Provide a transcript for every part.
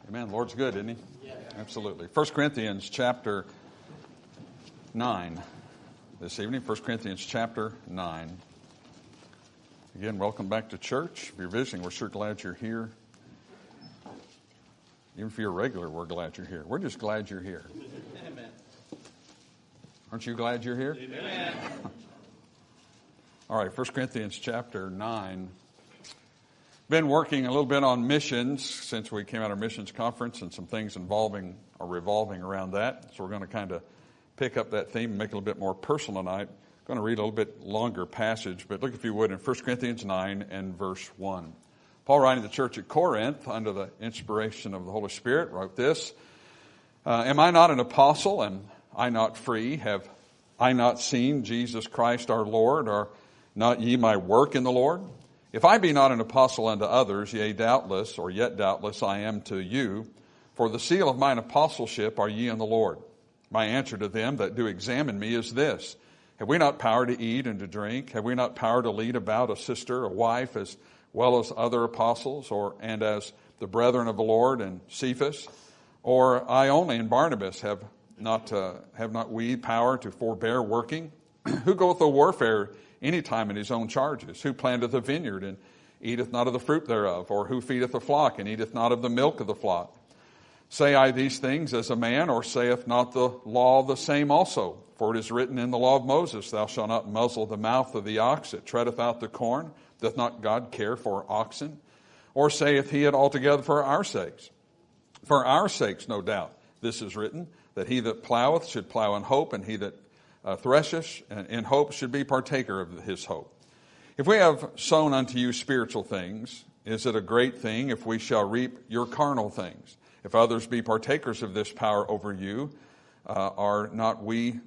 Amen. The Lord's good, isn't He? Yeah. Absolutely. 1 Corinthians chapter 9 this evening. 1 Corinthians chapter 9. Again, welcome back to church. If you're visiting, we're sure glad you're here. Even if you're a regular, we're glad you're here. We're just glad you're here. Amen. Aren't you glad you're here? Amen. All right, 1 Corinthians chapter 9. Been working a little bit on missions since we came out of our missions conference and some things involving or revolving around that. So we're going to kind of pick up that theme and make it a little bit more personal tonight. I'm going to read a little bit longer passage, but look if you would in 1 Corinthians 9 and verse 1. Paul, writing to the church at Corinth under the inspiration of the Holy Spirit, wrote this, Am I not an apostle? Am I not free? Have I not seen Jesus Christ our Lord? Are not ye my work in the Lord? If I be not an apostle unto others, yea, doubtless, or yet doubtless, I am to you. For the seal of mine apostleship are ye in the Lord. My answer to them that do examine me is this. Have we not power to eat and to drink? Have we not power to lead about a sister, a wife, as well as other apostles, and as the brethren of the Lord and Cephas? Or I only and Barnabas have not we power to forbear working? Who goeth to warfare any time in his own charges? Who planteth a vineyard and eateth not of the fruit thereof? Or who feedeth a flock and eateth not of the milk of the flock? Say I these things as a man, or saith not the law the same also? For it is written in the law of Moses, Thou shalt not muzzle the mouth of the ox that treadeth out the corn. Doth not God care for oxen? Or saith he it altogether for our sakes? For our sakes, no doubt, this is written, that he that ploweth should plow in hope, and he that thresheth in hope should be partaker of his hope. If we have sown unto you spiritual things, is it a great thing if we shall reap your carnal things? If others be partakers of this power over you, are not we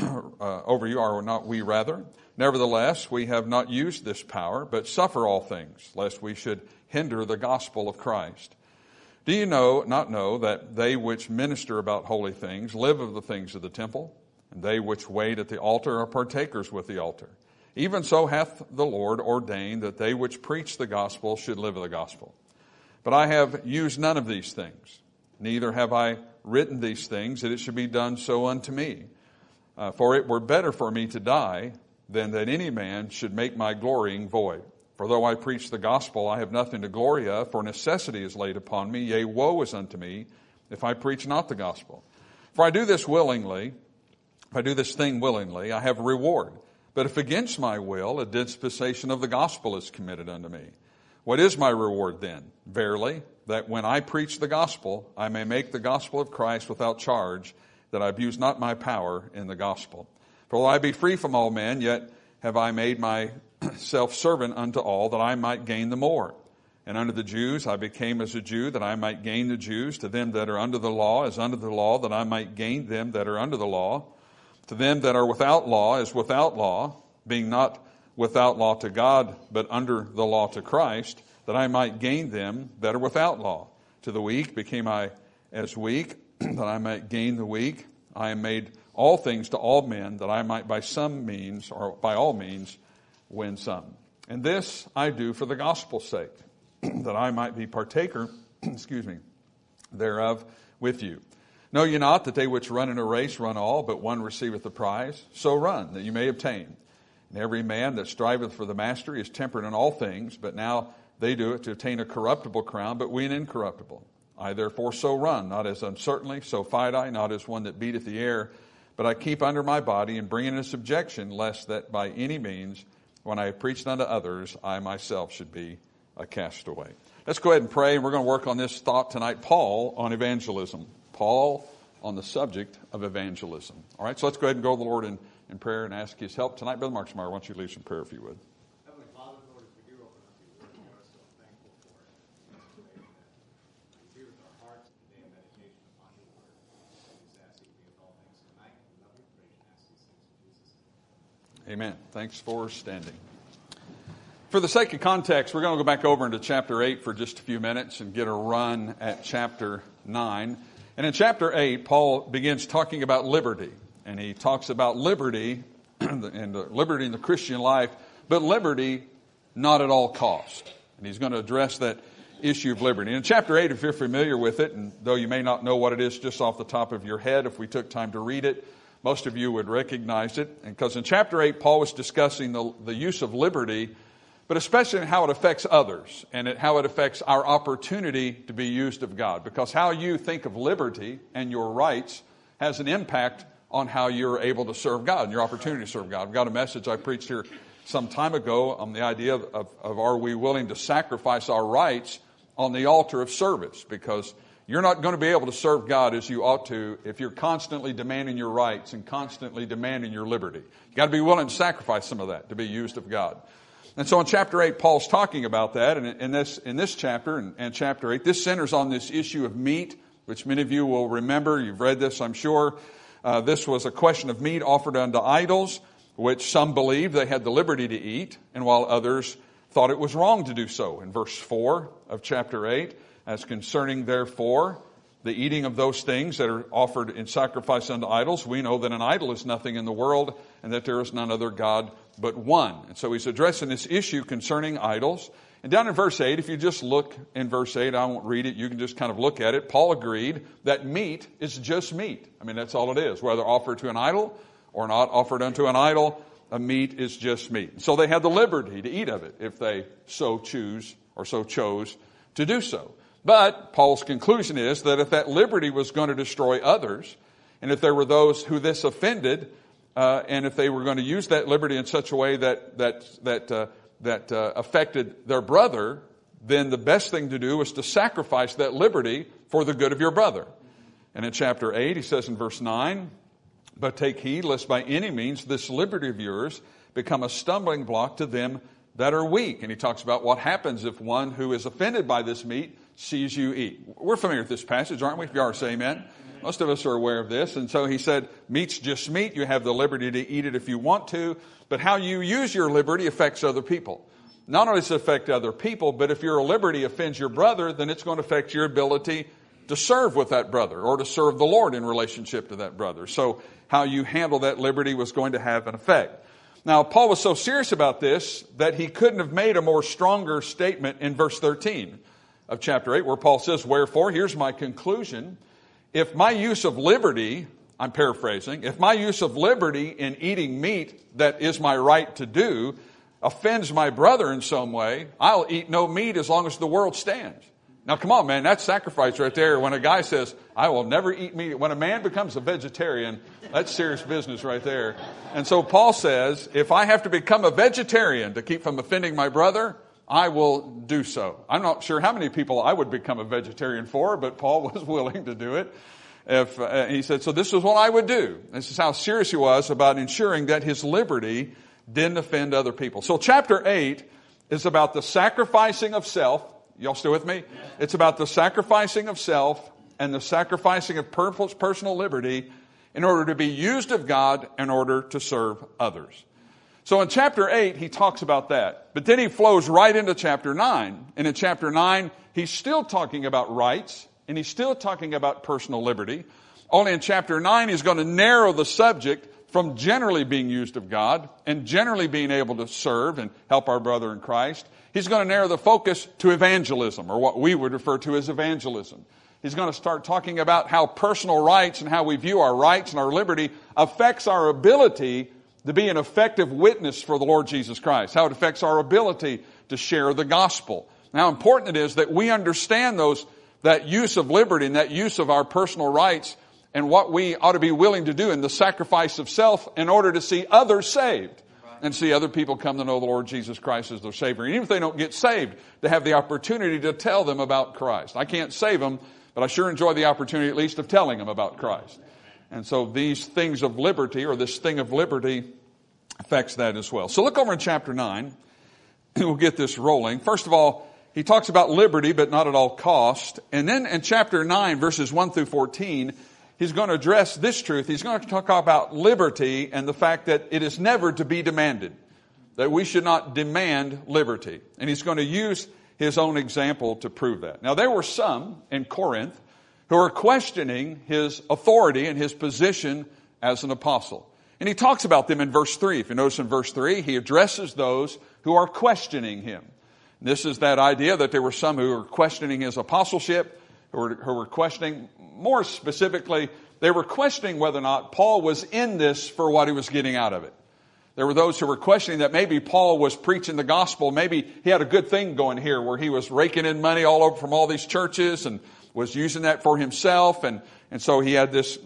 rather? Nevertheless, we have not used this power, but suffer all things, lest we should hinder the gospel of Christ. Do you not know that they which minister about holy things live of the things of the temple? And they which wait at the altar are partakers with the altar. Even so hath the Lord ordained that they which preach the gospel should live of the gospel. But I have used none of these things, neither have I written these things, that it should be done so unto me. For it were better for me to die than that any man should make my glorying void. For though I preach the gospel, I have nothing to glory of, for necessity is laid upon me, yea, woe is unto me, if I preach not the gospel. For I do this willingly. If I do this thing willingly, I have a reward. But if against my will, a dispensation of the gospel is committed unto me. What is my reward then? Verily, that when I preach the gospel, I may make the gospel of Christ without charge, that I abuse not my power in the gospel. For though I be free from all men, yet have I made myself servant unto all, that I might gain the more. And unto the Jews I became as a Jew, that I might gain the Jews. To them that are under the law, as under the law, that I might gain them that are under the law. To them that are without law, as without law, being not without law to God, but under the law to Christ, that I might gain them that are without law. To the weak became I as weak, that I might gain the weak. I am made all things to all men, that I might by some means, or by all means, win some. And this I do for the gospel's sake, that I might be partaker, thereof with you. Know ye not that they which run in a race run all, but one receiveth the prize? So run, that you may obtain. And every man that striveth for the mastery is temperate in all things, but now they do it to obtain a corruptible crown, but we an incorruptible. I therefore so run, not as uncertainly, so fight I, not as one that beateth the air, but I keep under my body and bring it into subjection, lest that by any means, when I have preached unto others, I myself should be a castaway. Let's go ahead and pray, and we're going to work on this thought tonight. Paul on evangelism. Paul on the subject of evangelism. All right, so let's go ahead and go to the Lord in prayer and ask His help tonight. Brother Mark Schmeier, why don't you lead some prayer if you would. Heavenly Father, Lord, as we do open up your word, we are so thankful for it. Today, that you be with our hearts today in meditation upon your word. We just ask you to be with all things tonight. We love you, praise, and ask these things in Jesus' name. Amen. Thanks for standing. For the sake of context, we're going to go back over into chapter 8 for just a few minutes and get a run at chapter 9. And in chapter 8, Paul begins talking about liberty. And he talks about liberty and liberty in the Christian life, but liberty not at all cost. And he's going to address that issue of liberty. In chapter 8, if you're familiar with it, and though you may not know what it is just off the top of your head, if we took time to read it, most of you would recognize it. Because in chapter 8, Paul was discussing the use of liberty, but especially in how it affects others and how it affects our opportunity to be used of God. Because how you think of liberty and your rights has an impact on how you're able to serve God and your opportunity to serve God. I've got a message I preached here some time ago on the idea of are we willing to sacrifice our rights on the altar of service? Because you're not going to be able to serve God as you ought to if you're constantly demanding your rights and constantly demanding your liberty. You've got to be willing to sacrifice some of that to be used of God. And so in chapter 8, Paul's talking about that. And in this chapter, and chapter 8, this centers on this issue of meat, which many of you will remember. You've read this, I'm sure. This was a question of meat offered unto idols, which some believed they had the liberty to eat, and while others thought it was wrong to do so. In verse 4 of chapter 8, as concerning, therefore, the eating of those things that are offered in sacrifice unto idols, we know that an idol is nothing in the world, and that there is none other God but one. And so he's addressing this issue concerning idols. And down in verse 8, if you just look in verse 8, I won't read it, you can just kind of look at it. Paul agreed that meat is just meat. I mean, that's all it is. Whether offered to an idol or not offered unto an idol, a meat is just meat. So they had the liberty to eat of it if they so choose or so chose to do so. But Paul's conclusion is that if that liberty was going to destroy others, and if there were those who this offended, and if they were going to use that liberty in such a way that affected their brother, then the best thing to do was to sacrifice that liberty for the good of your brother. And in chapter 8, he says in verse 9, but take heed lest by any means this liberty of yours become a stumbling block to them that are weak. And he talks about what happens if one who is offended by this meat sees you eat. We're familiar with this passage, aren't we? If you are, say amen. Most of us are aware of this. And so he said, meat's just meat. You have the liberty to eat it if you want to. But how you use your liberty affects other people. Not only does it affect other people, but if your liberty offends your brother, then it's going to affect your ability to serve with that brother or to serve the Lord in relationship to that brother. So how you handle that liberty was going to have an effect. Now, Paul was so serious about this that he couldn't have made a more stronger statement in verse 13 of chapter 8, where Paul says, wherefore, here's my conclusion. If my use of liberty, I'm paraphrasing, if my use of liberty in eating meat that is my right to do offends my brother in some way, I'll eat no meat as long as the world stands. Now, come on, man, that's sacrifice right there. When a guy says, I will never eat meat. When a man becomes a vegetarian, that's serious business right there. And so Paul says, if I have to become a vegetarian to keep from offending my brother, I will do so. I'm not sure how many people I would become a vegetarian for, but Paul was willing to do it. He said, so this is what I would do. This is how serious he was about ensuring that his liberty didn't offend other people. So chapter 8 is about the sacrificing of self. Y'all still with me? It's about the sacrificing of self and the sacrificing of personal liberty in order to be used of God in order to serve others. So in chapter 8, he talks about that. But then he flows right into chapter 9. And in chapter 9, he's still talking about rights, and he's still talking about personal liberty. Only in chapter 9, he's going to narrow the subject from generally being used of God and generally being able to serve and help our brother in Christ. He's going to narrow the focus to evangelism, or what we would refer to as evangelism. He's going to start talking about how personal rights and how we view our rights and our liberty affects our ability to be an effective witness for the Lord Jesus Christ, how it affects our ability to share the gospel. And how important it is that we understand that use of liberty and that use of our personal rights and what we ought to be willing to do in the sacrifice of self in order to see others saved and see other people come to know the Lord Jesus Christ as their Savior. And even if they don't get saved, to have the opportunity to tell them about Christ. I can't save them, but I sure enjoy the opportunity at least of telling them about Christ. And so these things of liberty, or this thing of liberty, affects that as well. So look over in chapter 9, and we'll get this rolling. First of all, he talks about liberty, but not at all cost. And then in chapter 9, verses 1 through 14, he's going to address this truth. He's going to talk about liberty and the fact that it is never to be demanded, that we should not demand liberty. And he's going to use his own example to prove that. Now, there were some in Corinth who are questioning his authority and his position as an apostle. And he talks about them in verse 3. If you notice in verse 3, he addresses those who are questioning him. This is that idea that there were some who were questioning his apostleship, who were questioning, more specifically, they were questioning whether or not Paul was in this for what he was getting out of it. There were those who were questioning that maybe Paul was preaching the gospel. Maybe he had a good thing going here where he was raking in money all over from all these churches and was using that for himself. And so he had this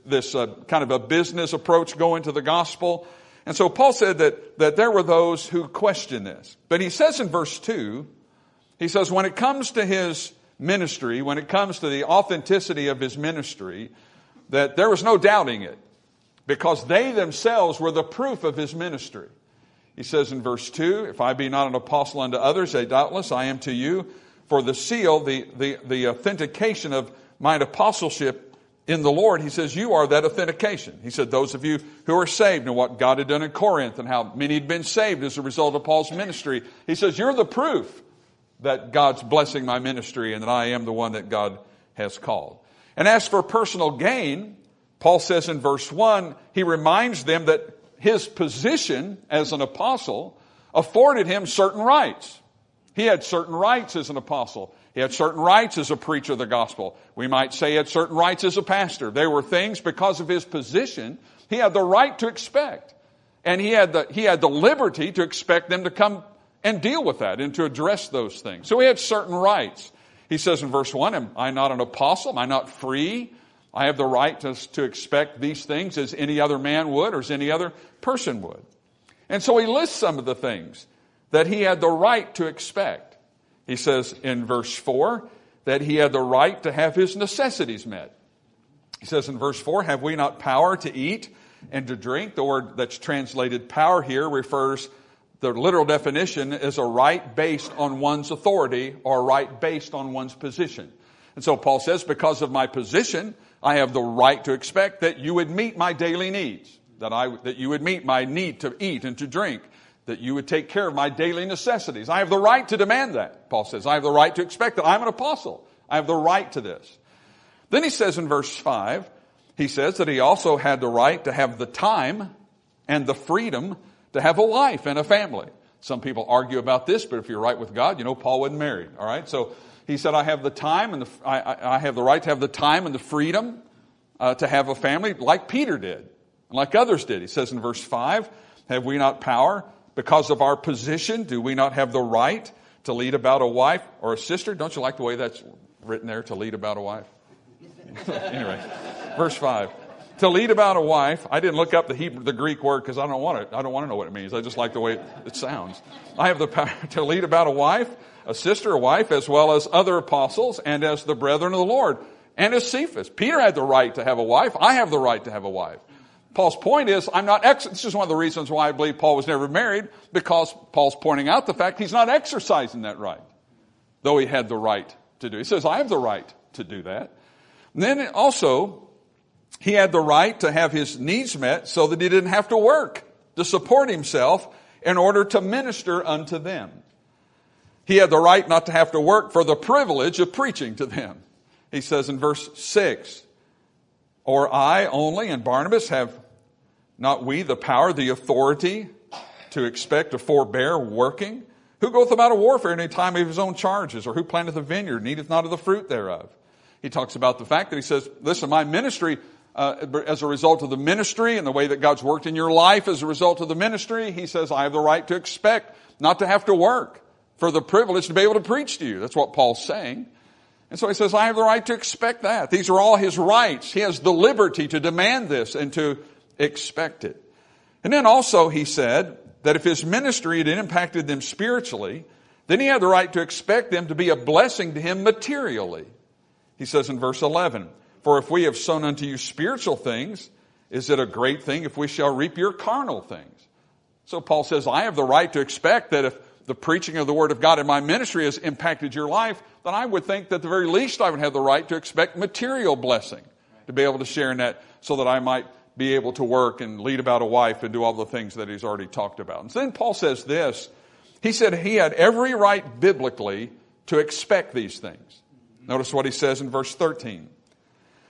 kind of a business approach going to the gospel. And so Paul said that there were those who questioned this. But he says in verse 2, he says, when it comes to his ministry, when it comes to the authenticity of his ministry, that there was no doubting it, because they themselves were the proof of his ministry. He says in verse 2, if I be not an apostle unto others, doubtless I am to you, for the seal, the authentication of mine apostleship in the Lord, he says, you are that authentication. He said, those of you who are saved, and what God had done in Corinth and how many had been saved as a result of Paul's ministry. He says, you're the proof that God's blessing my ministry and that I am the one that God has called. And as for personal gain, Paul says in verse 1, he reminds them that his position as an apostle afforded him certain rights. He had certain rights as an apostle. He had certain rights as a preacher of the gospel. We might say he had certain rights as a pastor. There were things because of his position he had the right to expect. And he had the liberty to expect them to come and deal with that and to address those things. So he had certain rights. He says in verse 1, am I not an apostle? Am I not free? I have the right to expect these things as any other man would or as any other person would. And so he lists some of the things that he had the right to expect. He says in verse 4 that he had the right to have his necessities met. He says in verse 4, have we not power to eat and to drink? The word that's translated power here refers, the literal definition is a right based on one's authority or a right based on one's position. And so Paul says, because of my position, I have the right to expect that you would meet my daily needs, that you would meet my need to eat and to drink, that you would take care of my daily necessities. I have the right to demand that, Paul says. I have the right to expect that. I'm an apostle. I have the right to this. Then he says in verse 5, he says that he also had the right to have the time and the freedom to have a wife and a family. Some people argue about this, but if you're right with God, you know Paul wasn't married. All right, so he said, I have the time and I have the right to have the time and the freedom to have a family, like Peter did, and like others did. He says in verse 5, have we not power? Because of our position, do we not have the right to lead about a wife or a sister? Don't you like the way that's written there, to lead about a wife? Anyway, verse 5. To lead about a wife, I didn't look up the Greek word because I don't want to know what it means. I just like the way it sounds. I have the power to lead about a wife, a sister, a wife, as well as other apostles, and as the brethren of the Lord, and as Cephas. Peter had the right to have a wife. I have the right to have a wife. Paul's point is, this is one of the reasons why I believe Paul was never married, because Paul's pointing out the fact he's not exercising that right, though he had the right to do it. He says, I have the right to do that. And then also, he had the right to have his needs met so that he didn't have to work to support himself in order to minister unto them. He had the right not to have to work for the privilege of preaching to them. He says in verse 6, or I only and Barnabas have not we the power, the authority to expect to forbear working? Who goeth about a warfare in any time of his own charges, or who planteth a vineyard, needeth not of the fruit thereof? He talks about the fact that he says, listen, my ministry, as a result of the ministry and the way that God's worked in your life as a result of the ministry, he says, I have the right to expect not to have to work for the privilege to be able to preach to you. That's what Paul's saying. And so he says, I have the right to expect that. These are all his rights. He has the liberty to demand this and to expect it. And then also he said that if his ministry had impacted them spiritually, then he had the right to expect them to be a blessing to him materially. He says in verse 11, for if we have sown unto you spiritual things, is it a great thing if we shall reap your carnal things? So Paul says, I have the right to expect that if the preaching of the Word of God in my ministry has impacted your life, then I would think that at the very least I would have the right to expect material blessing, to be able to share in that so that I might be able to work and lead about a wife and do all the things that he's already talked about. And so then Paul says this, he said he had every right biblically to expect these things. Notice what he says in verse 13.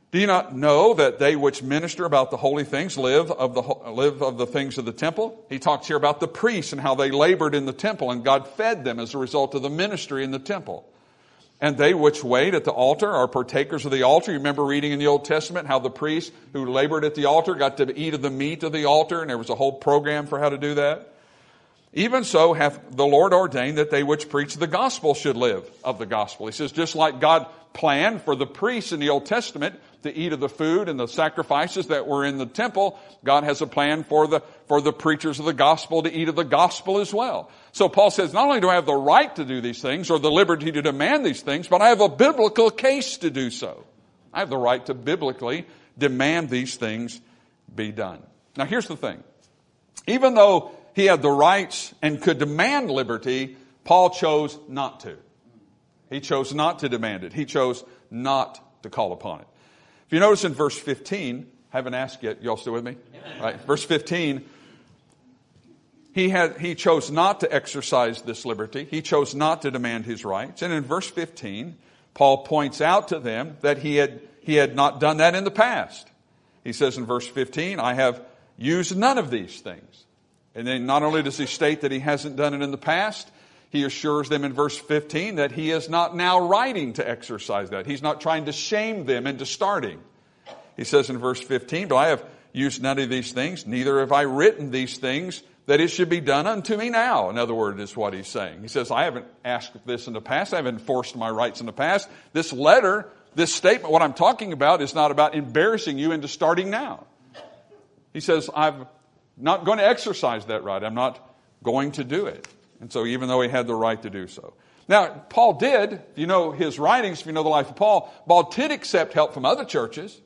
Do you not know that they which minister about the holy things live of the things of the temple? He talks here about the priests and how they labored in the temple, and God fed them as a result of the ministry in the temple. And they which wait at the altar are partakers of the altar. You remember reading in the Old Testament how the priests who labored at the altar got to eat of the meat of the altar, and there was a whole program for how to do that. Even so hath the Lord ordained that they which preach the gospel should live of the gospel. He says, just like God planned for the priests in the Old Testament to eat of the food and the sacrifices that were in the temple, God has a plan for the preachers of the gospel to eat of the gospel as well. So Paul says, not only do I have the right to do these things or the liberty to demand these things, but I have a biblical case to do so. I have the right to biblically demand these things be done. Now here's the thing. Even though he had the rights and could demand liberty, Paul chose not to. He chose not to demand it. He chose not to call upon it. If you notice in verse 15, haven't asked yet, y'all still with me? Right. Verse 15, he chose not to exercise this liberty. He chose not to demand his rights. And in verse 15, Paul points out to them that he had not done that in the past. He says in verse 15, I have used none of these things. And then not only does he state that he hasn't done it in the past, he assures them in verse 15 that he is not now writing to exercise that. He's not trying to shame them into starting. He says in verse 15, but I have used none of these things, neither have I written these things that it should be done unto me now. In other words, is what he's saying. He says, I haven't asked this in the past. I haven't enforced my rights in the past. This letter, this statement, what I'm talking about is not about embarrassing you into starting now. He says, I'm not going to exercise that right. I'm not going to do it. And so even though he had the right to do so. Now, Paul did, if you know his writings, if you know the life of Paul did accept help from other churches.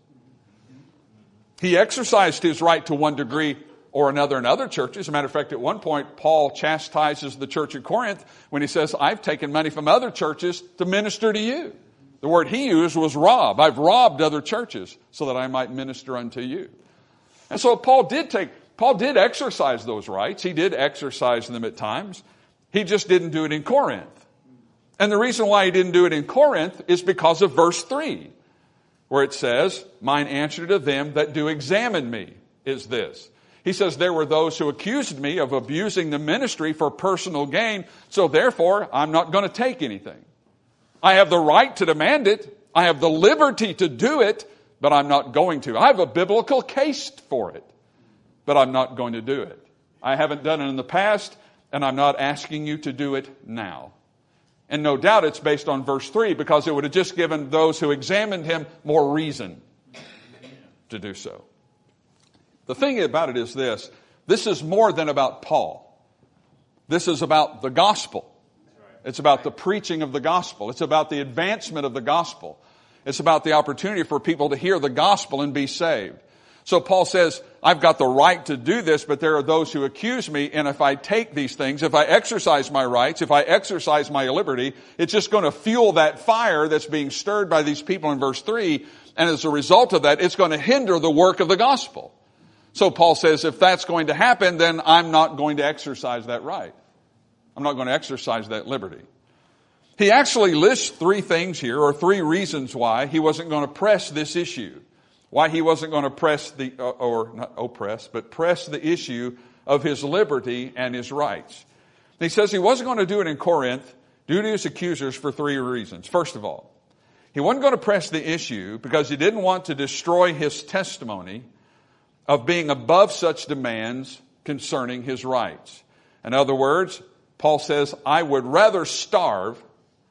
He exercised his right to one degree or another in other churches. As a matter of fact, at one point, Paul chastises the church at Corinth when he says, I've taken money from other churches to minister to you. The word he used was rob. I've robbed other churches so that I might minister unto you. And so Paul did exercise those rights. He did exercise them at times. He just didn't do it in Corinth. And the reason why he didn't do it in Corinth is because of verse 3, where it says, mine answer to them that do examine me is this. He says, there were those who accused me of abusing the ministry for personal gain, so therefore I'm not going to take anything. I have the right to demand it. I have the liberty to do it, but I'm not going to. I have a biblical case for it, but I'm not going to do it. I haven't done it in the past, and I'm not asking you to do it now. And no doubt it's based on verse 3, because it would have just given those who examined him more reason to do so. The thing about it is this. This is more than about Paul. This is about the gospel. It's about the preaching of the gospel. It's about the advancement of the gospel. It's about the opportunity for people to hear the gospel and be saved. So Paul says, I've got the right to do this, but there are those who accuse me, and if I take these things, if I exercise my rights, if I exercise my liberty, it's just going to fuel that fire that's being stirred by these people in verse 3, and as a result of that, it's going to hinder the work of the gospel. So Paul says, if that's going to happen, then I'm not going to exercise that right. I'm not going to exercise that liberty. He actually lists 3 things here, or 3 reasons why he wasn't going to press this issue. Why he wasn't going to press press the issue of his liberty and his rights. And he says he wasn't going to do it in Corinth due to his accusers for 3 reasons. First of all, he wasn't going to press the issue because he didn't want to destroy his testimony of being above such demands concerning his rights. In other words, Paul says, I would rather starve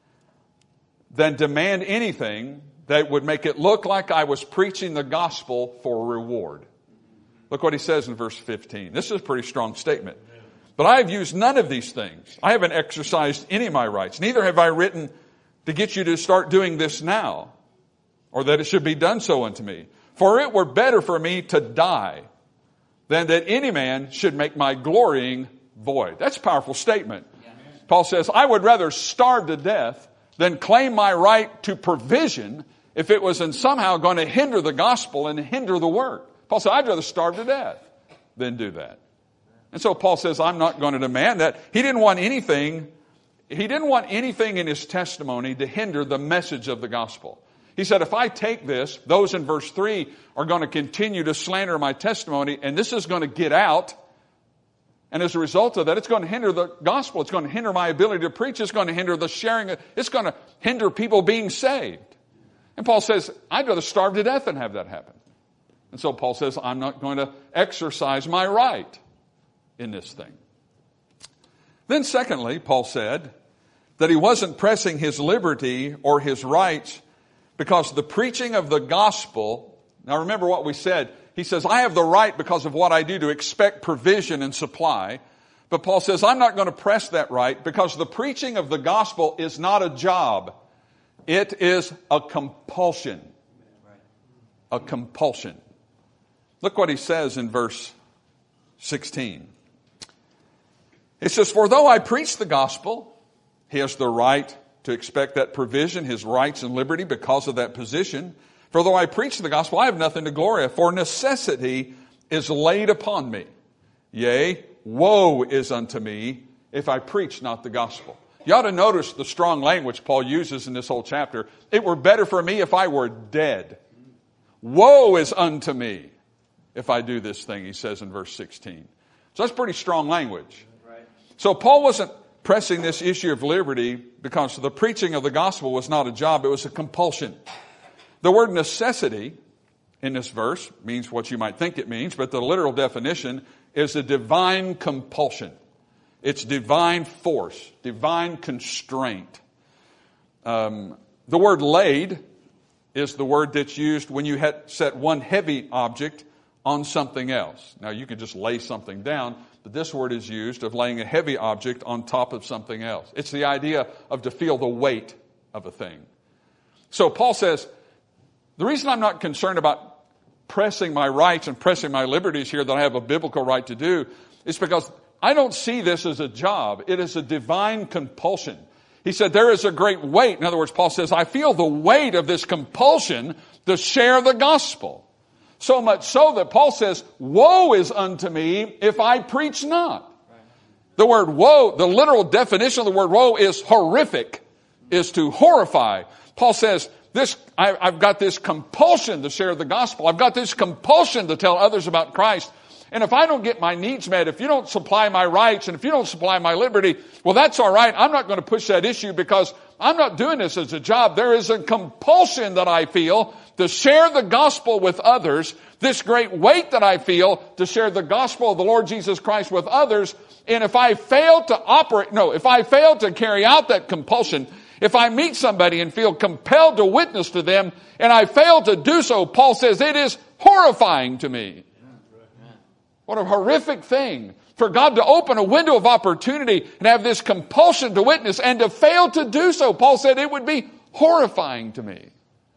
than demand anything that would make it look like I was preaching the gospel for reward. Look what he says in verse 15. This is a pretty strong statement. But I have used none of these things. I haven't exercised any of my rights. Neither have I written to get you to start doing this now, or that it should be done so unto me. For it were better for me to die than that any man should make my glorying void. That's a powerful statement. Paul says, I would rather starve to death than claim my right to provision if it was somehow going to hinder the gospel and hinder the work. Paul said, I'd rather starve to death than do that. And so Paul says, I'm not going to demand that. He didn't want anything in his testimony to hinder the message of the gospel. He said, if I take this, those in verse 3 are going to continue to slander my testimony, and this is going to get out. And as a result of that, it's going to hinder the gospel. It's going to hinder my ability to preach. It's going to hinder the sharing. It's going to hinder people being saved. And Paul says, I'd rather starve to death than have that happen. And so Paul says, I'm not going to exercise my right in this thing. Then secondly, Paul said that he wasn't pressing his liberty or his rights because the preaching of the gospel, now remember what we said, he says, I have the right because of what I do to expect provision and supply. But Paul says, I'm not going to press that right because the preaching of the gospel is not a job. It is a compulsion. A compulsion. Look what he says in verse 16. He says, for though I preach the gospel, he has the right to expect that provision, his rights and liberty because of that position. For though I preach the gospel, I have nothing to glory of, for necessity is laid upon me. Yea, woe is unto me if I preach not the gospel. You ought to notice the strong language Paul uses in this whole chapter. It were better for me if I were dead. Woe is unto me if I do this thing, he says in verse 16. So that's pretty strong language. Right. So Paul wasn't pressing this issue of liberty because the preaching of the gospel was not a job, it was a compulsion. The word necessity in this verse means what you might think it means, but the literal definition is a divine compulsion. It's divine force, divine constraint. The word laid is the word that's used when you set one heavy object on something else. Now you can just lay something down, but this word is used of laying a heavy object on top of something else. It's the idea of to feel the weight of a thing. So Paul says, the reason I'm not concerned about pressing my rights and pressing my liberties here that I have a biblical right to do is because I don't see this as a job. It is a divine compulsion. He said there is a great weight. In other words, Paul says, I feel the weight of this compulsion to share the gospel. So much so that Paul says, woe is unto me if I preach not. The word woe, the literal definition of the word woe is horrific, is to horrify. Paul says, I've got this compulsion to share the gospel. I've got this compulsion to tell others about Christ. And if I don't get my needs met, if you don't supply my rights, and if you don't supply my liberty, well, that's all right. I'm not going to push that issue because I'm not doing this as a job. There is a compulsion that I feel to share the gospel with others, this great weight that I feel to share the gospel of the Lord Jesus Christ with others. And if I fail to carry out that compulsion, if I meet somebody and feel compelled to witness to them and I fail to do so, Paul says it is horrifying to me. What a horrific thing for God to open a window of opportunity and have this compulsion to witness and to fail to do so. Paul said it would be horrifying to me.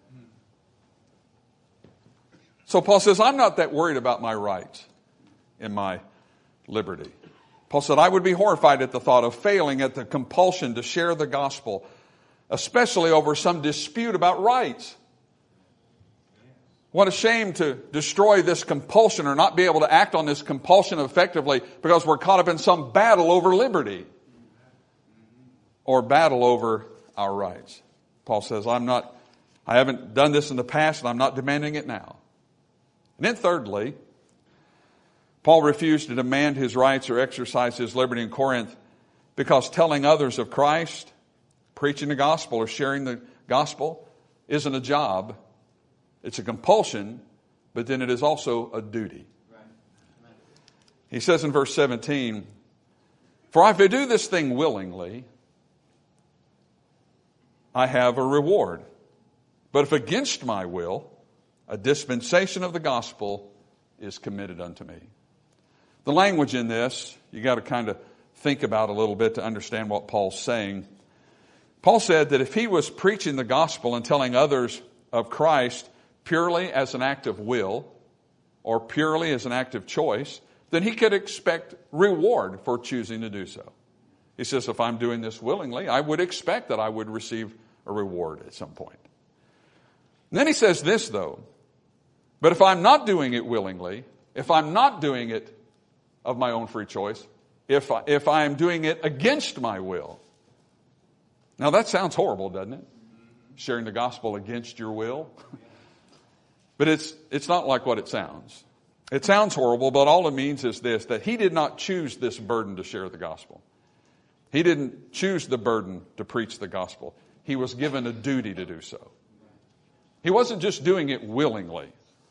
So Paul says, I'm not that worried about my rights and my liberty. Paul said, I would be horrified at the thought of failing at the compulsion to share the gospel, especially over some dispute about rights. What a shame to destroy this compulsion or not be able to act on this compulsion effectively because we're caught up in some battle over liberty or battle over our rights. Paul says, I haven't done this in the past and I'm not demanding it now. And then thirdly, Paul refused to demand his rights or exercise his liberty in Corinth because telling others of Christ, preaching the gospel or sharing the gospel isn't a job. It's a compulsion, but then it is also a duty. He says in verse 17, for if I do this thing willingly, I have a reward. But if against my will, a dispensation of the gospel is committed unto me. The language in this, you got to kind of think about a little bit to understand what Paul's saying. Paul said that if he was preaching the gospel and telling others of Christ purely as an act of will or purely as an act of choice, then he could expect reward for choosing to do so. He says, if I'm doing this willingly, I would expect that I would receive a reward at some point. And then he says this, though, but if I'm not doing it willingly, if I'm not doing it of my own free choice, if I'm doing it against my will. Now that sounds horrible, doesn't it? sharing the gospel against your will. But it's not like what it sounds. It sounds horrible, but all it means is this, that he did not choose this burden to share the gospel. He didn't choose the burden to preach the gospel. He was given a duty to do so. He wasn't just doing it willingly.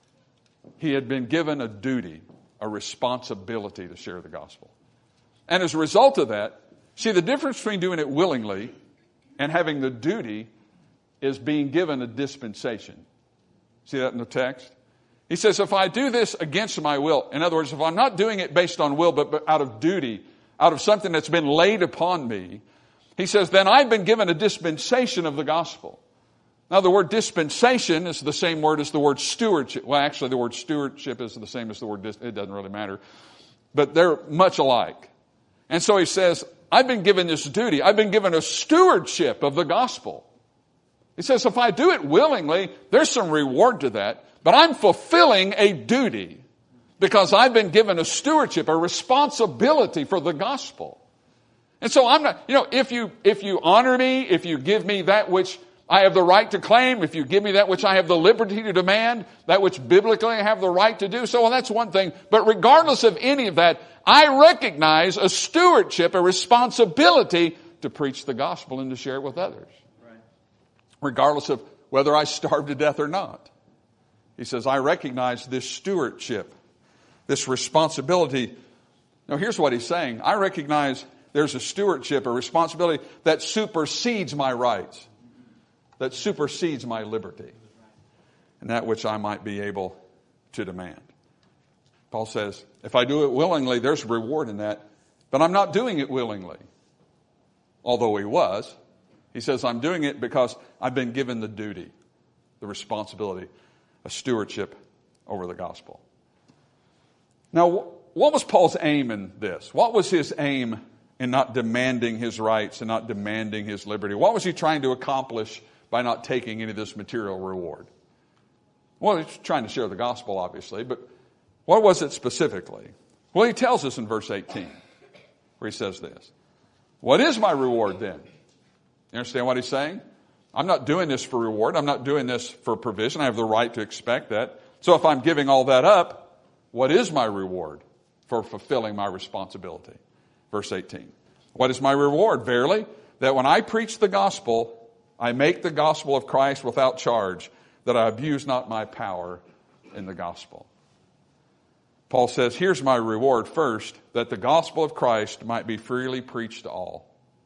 He had been given a duty, a responsibility to share the gospel. And as a result of that, see, the difference between doing it willingly and having the duty is being given a dispensation. See that in the text? He says, if I do this against my will, in other words, if I'm not doing it based on will, but out of duty, out of something that's been laid upon me, he says, then I've been given a dispensation of the gospel. Now, the word dispensation is the same word as the word stewardship. Well, actually, the word stewardship is the same as the word it doesn't really matter. But they're much alike. And so he says, I've been given this duty. I've been given a stewardship of the gospel. He says, if I do it willingly, there's some reward to that. But I'm fulfilling a duty because I've been given a stewardship, a responsibility for the gospel. And so I'm not, if you honor me, if you give me that which I have the right to claim, if you give me that which I have the liberty to demand, that which biblically I have the right to do so, well, that's one thing. But regardless of any of that, I recognize a stewardship, a responsibility to preach the gospel and to share it with others. Right. Regardless of whether I starve to death or not. He says, I recognize this stewardship, this responsibility. Now, here's what he's saying. I recognize there's a stewardship, a responsibility that supersedes my rights, that supersedes my liberty, and that which I might be able to demand. Paul says, if I do it willingly, there's reward in that, but I'm not doing it willingly. Although he was. He says, I'm doing it because I've been given the duty, the responsibility, a stewardship over the gospel. Now, what was Paul's aim in this? What was his aim in not demanding his rights and not demanding his liberty? What was he trying to accomplish by not taking any of this material reward? Well, he's trying to share the gospel, obviously, but what was it specifically? Well, he tells us in verse 18, where he says this. What is my reward then? You understand what he's saying? I'm not doing this for reward. I'm not doing this for provision. I have the right to expect that. So if I'm giving all that up, what is my reward for fulfilling my responsibility? Verse 18. What is my reward? Verily, that when I preach the gospel, I make the gospel of Christ without charge, that I abuse not my power in the gospel. Paul says, here's my reward first, that the gospel of Christ might be freely preached to all.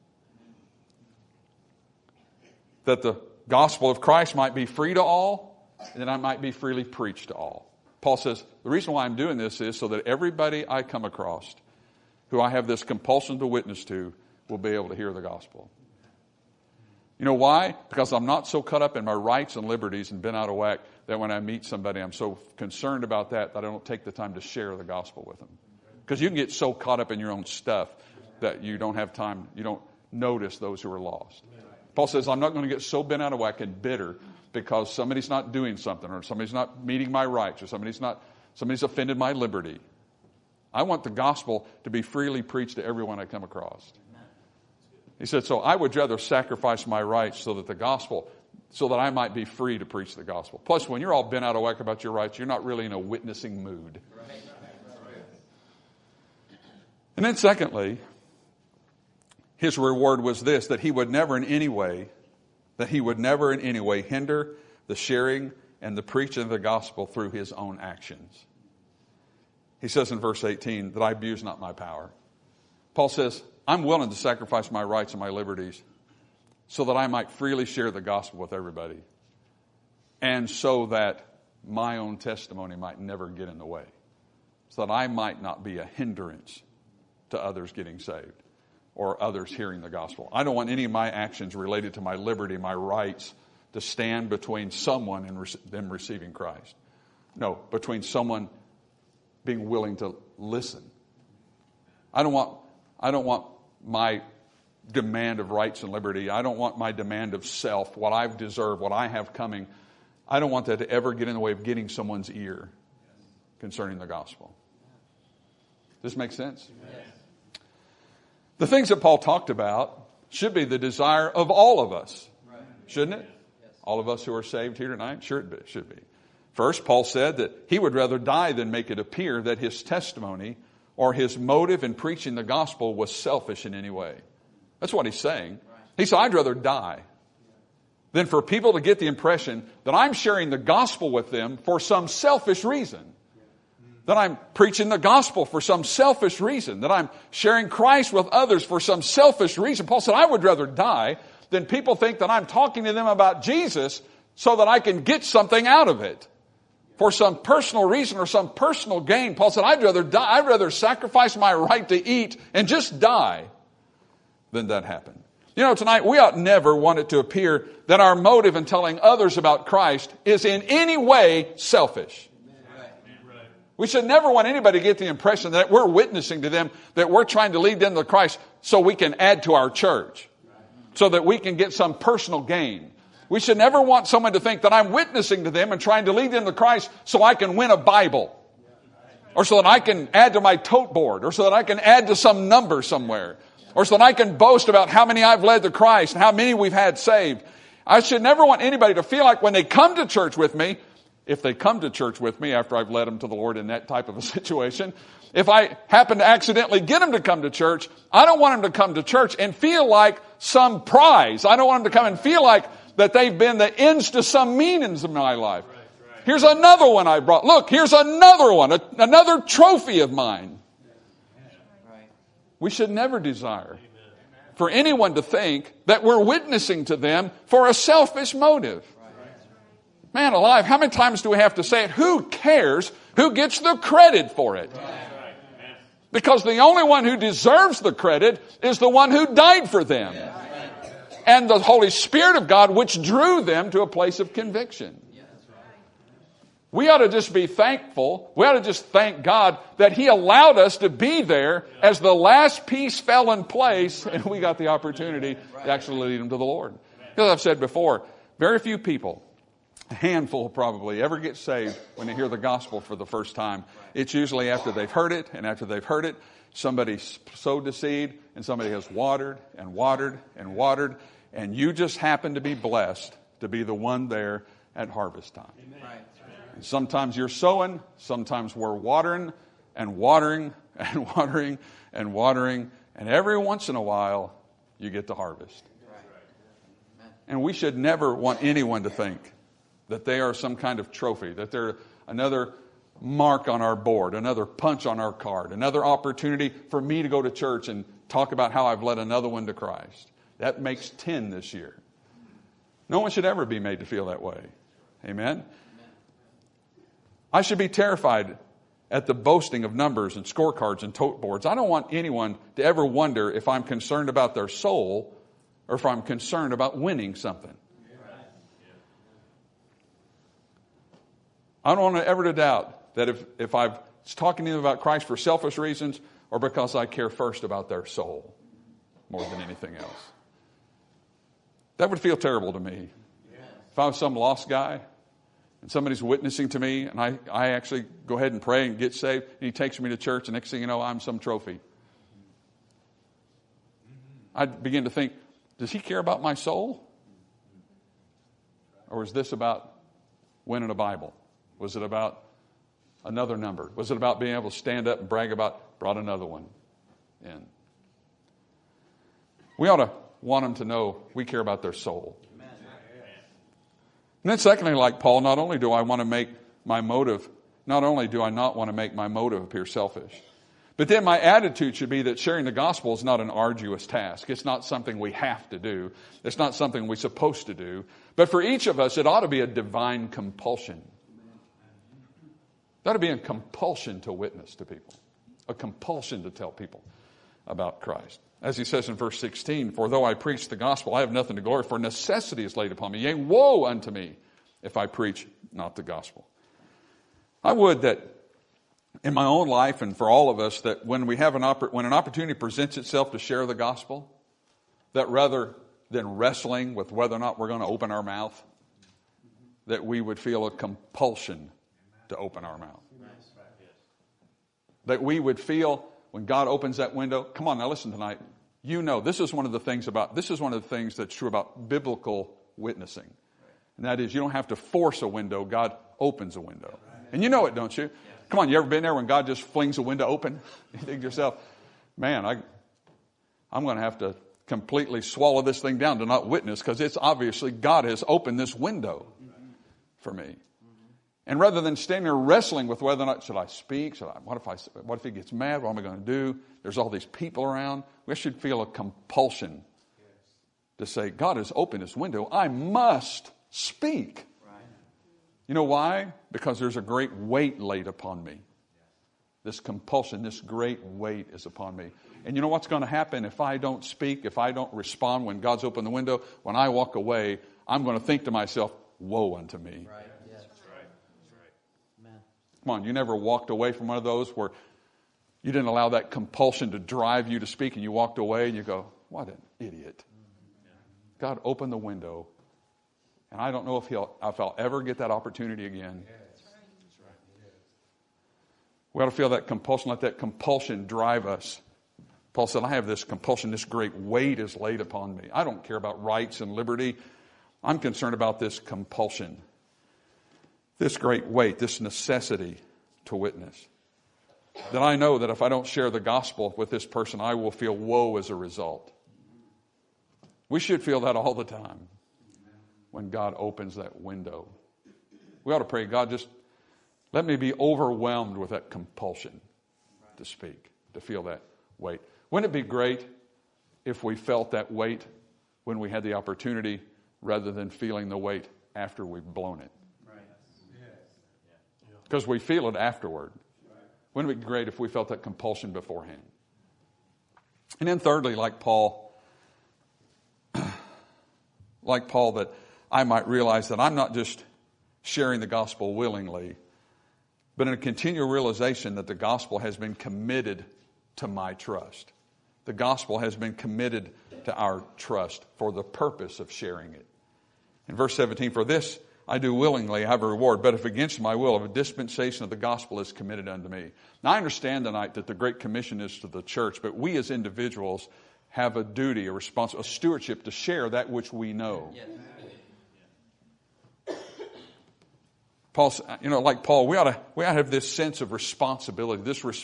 That the gospel of Christ might be free to all, and that I might be freely preached to all. Paul says, the reason why I'm doing this is so that everybody I come across who I have this compulsion to witness to will be able to hear the gospel. You know why? Because I'm not so caught up in my rights and liberties and been out of whack that when I meet somebody, I'm so concerned about that I don't take the time to share the gospel with them. Because you can get so caught up in your own stuff that you don't have time, you don't notice those who are lost. Paul says, I'm not going to get so bent out of whack and bitter because somebody's not doing something or somebody's not meeting my rights or somebody's offended my liberty. I want the gospel to be freely preached to everyone I come across. He said, so I would rather sacrifice my rights so that I might be free to preach the gospel. Plus, when you're all bent out of whack about your rights, you're not really in a witnessing mood. And then secondly, his reward was this, that he would never in any way hinder the sharing and the preaching of the gospel through his own actions. He says in verse 18 that I abuse not my power. Paul says, I'm willing to sacrifice my rights and my liberties so that I might freely share the gospel with everybody and so that my own testimony might never get in the way, so that I might not be a hindrance to others getting saved or others hearing the gospel. I don't want any of my actions related to my liberty, my rights, to stand between someone and them receiving Christ. No, between someone being willing to listen. I don't want my demand of rights and liberty. I don't want my demand of self, what I've deserved, what I have coming. I don't want that to ever get in the way of getting someone's ear concerning the gospel. Does this make sense? Yes. The things that Paul talked about should be the desire of all of us, shouldn't it? Yes. All of us who are saved here tonight? Sure it should be. First, Paul said that he would rather die than make it appear that his testimony or his motive in preaching the gospel was selfish in any way. That's what he's saying. He said, I'd rather die than for people to get the impression that I'm sharing the gospel with them for some selfish reason. That I'm preaching the gospel for some selfish reason. That I'm sharing Christ with others for some selfish reason. Paul said, I would rather die than people think that I'm talking to them about Jesus so that I can get something out of it. For some personal reason or some personal gain. Paul said, I'd rather die. I'd rather sacrifice my right to eat and just die than that happen. You know, tonight we ought never want it to appear that our motive in telling others about Christ is in any way selfish. We should never want anybody to get the impression that we're witnessing to them, that we're trying to lead them to Christ so we can add to our church, so that we can get some personal gain. We should never want someone to think that I'm witnessing to them and trying to lead them to Christ so I can win a Bible, or so that I can add to my tote board, or so that I can add to some number somewhere, or so that I can boast about how many I've led to Christ and how many we've had saved. I should never want anybody to feel like when they come to church with me, if they come to church with me after I've led them to the Lord in that type of a situation, if I happen to accidentally get them to come to church, I don't want them to come to church and feel like some prize. I don't want them to come and feel like that they've been the ends to some meanings in my life. Here's another one I brought. Look, here's another one, another trophy of mine. We should never desire for anyone to think that we're witnessing to them for a selfish motive. Man alive, how many times do we have to say it? Who cares who gets the credit for it? Because the only one who deserves the credit is the one who died for them. And the Holy Spirit of God, which drew them to a place of conviction. We ought to just be thankful. We ought to just thank God that He allowed us to be there as the last piece fell in place and we got the opportunity to actually lead them to the Lord. As I've said before, very few people, a handful probably, ever get saved when they hear the gospel for the first time. It's usually after they've heard it, and after they've heard it, somebody sowed the seed and somebody has watered and watered and watered. And you just happen to be blessed to be the one there at harvest time. And sometimes you're sowing, sometimes we're watering and watering and watering and watering. And every once in a while, you get to harvest. And we should never want anyone to think that they are some kind of trophy, that they're another mark on our board, another punch on our card, another opportunity for me to go to church and talk about how I've led another one to Christ. That makes 10 this year. No one should ever be made to feel that way. Amen? I should be terrified at the boasting of numbers and scorecards and tote boards. I don't want anyone to ever wonder if I'm concerned about their soul or if I'm concerned about winning something. I don't want to ever to doubt that if I'm talking to them about Christ for selfish reasons or because I care first about their soul more than anything else. That would feel terrible to me. If I was some lost guy and somebody's witnessing to me and I actually go ahead and pray and get saved and he takes me to church and next thing you know, I'm some trophy. I'd begin to think, does he care about my soul? Or is this about winning a Bible? Was it about another number? Was it about being able to stand up and brag about, brought another one in? We ought to want them to know we care about their soul. Amen. And then secondly, like Paul, not only do I want to make my motive, not only do I not want to make my motive appear selfish, but then my attitude should be that sharing the gospel is not an arduous task. It's not something we have to do. It's not something we're supposed to do. But for each of us, it ought to be a divine compulsion. It ought to be a compulsion to witness to people, a compulsion to tell people about Christ. As he says in verse 16, for though I preach the gospel, I have nothing to glory, for necessity is laid upon me. Yea, woe unto me if I preach not the gospel. I would that in my own life and for all of us, that when we have when an opportunity presents itself to share the gospel, that rather than wrestling with whether or not we're going to open our mouth, that we would feel a compulsion to open our mouth. That we would feel when God opens that window, come on now listen tonight, you know this is one of the things that's true about biblical witnessing. And that is, you don't have to force a window. God opens a window. And you know it, don't you? Come on, you ever been there when God just flings a window open? You think to yourself, man, I'm going to have to completely swallow this thing down to not witness, because it's obviously God has opened this window for me. And rather than standing there wrestling with whether or not, should I speak? What if he gets mad? What am I going to do? There's all these people around. We should feel a compulsion to say, God has opened this window. I must speak. You know why? Because there's a great weight laid upon me. This compulsion, this great weight is upon me. And you know what's going to happen if I don't speak, if I don't respond when God's opened the window? When I walk away, I'm going to think to myself, woe unto me. Right. Yes. That's right. Amen. Come on, you never walked away from one of those where you didn't allow that compulsion to drive you to speak, and you walked away and you go, what an idiot. God opened the window, and I don't know if I'll ever get that opportunity again. We ought to feel that compulsion, let that compulsion drive us. Paul said, I have this compulsion, this great weight is laid upon me. I don't care about rights and liberty. I'm concerned about this compulsion, this great weight, this necessity to witness. That I know that if I don't share the gospel with this person, I will feel woe as a result. We should feel that all the time when God opens that window. We ought to pray, God, just let me be overwhelmed with that compulsion to speak, to feel that weight. Wouldn't it be great if we felt that weight when we had the opportunity rather than feeling the weight after we've blown it? Because we feel it afterward. Wouldn't it be great if we felt that compulsion beforehand? And then thirdly, like Paul, that I might realize that I'm not just sharing the gospel willingly, but in a continual realization that the gospel has been committed to my trust. The gospel has been committed to our trust for the purpose of sharing it. In verse 17, for this I do willingly have a reward, but if against my will, if a dispensation of the gospel is committed unto me. Now I understand tonight that the Great Commission is to the church, but we as individuals have a duty, a responsibility, a stewardship to share that which we know. Yes. Paul, like Paul, we ought to have this sense of responsibility,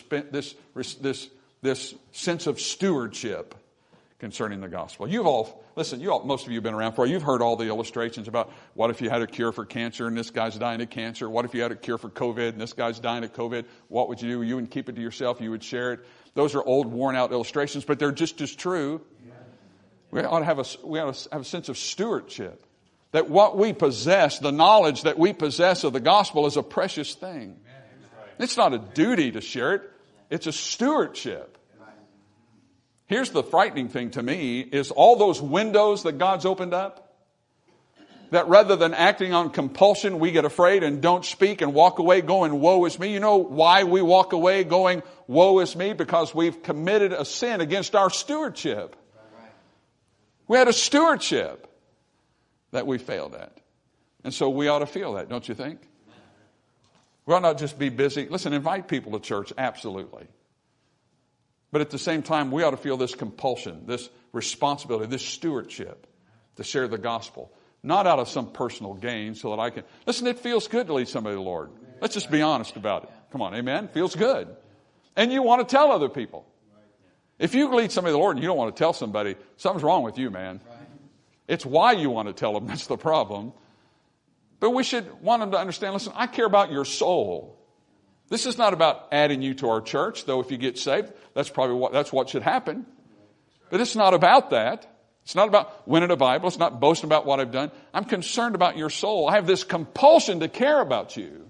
this sense of stewardship concerning the gospel. Most of you have been around for. You've heard all the illustrations about what if you had a cure for cancer and this guy's dying of cancer? What if you had a cure for COVID and this guy's dying of COVID? What would you do? You wouldn't keep it to yourself. You would share it. Those are old, worn-out illustrations, but they're just as true. We ought to have a sense of stewardship. That what we possess, the knowledge that we possess of the gospel is a precious thing. It's not a duty to share it. It's a stewardship. Here's the frightening thing to me is all those windows that God's opened up, that rather than acting on compulsion, we get afraid and don't speak and walk away going, woe is me. You know why we walk away going, woe is me? Because we've committed a sin against our stewardship. We had a stewardship that we failed at. And so we ought to feel that, don't you think? We ought not just be busy. Listen, invite people to church, absolutely. But at the same time, we ought to feel this compulsion, this responsibility, this stewardship to share the gospel. Not out of some personal gain so that I can... Listen, it feels good to lead somebody to the Lord. Let's just be honest about it. Come on, amen? Feels good. And you want to tell other people. If you lead somebody to the Lord and you don't want to tell somebody, something's wrong with you, man. It's why you want to tell them. That's the problem. But we should want them to understand, listen, I care about your soul. This is not about adding you to our church, though if you get saved, that's what should happen. But it's not about that. It's not about winning a Bible. It's not boasting about what I've done. I'm concerned about your soul. I have this compulsion to care about you.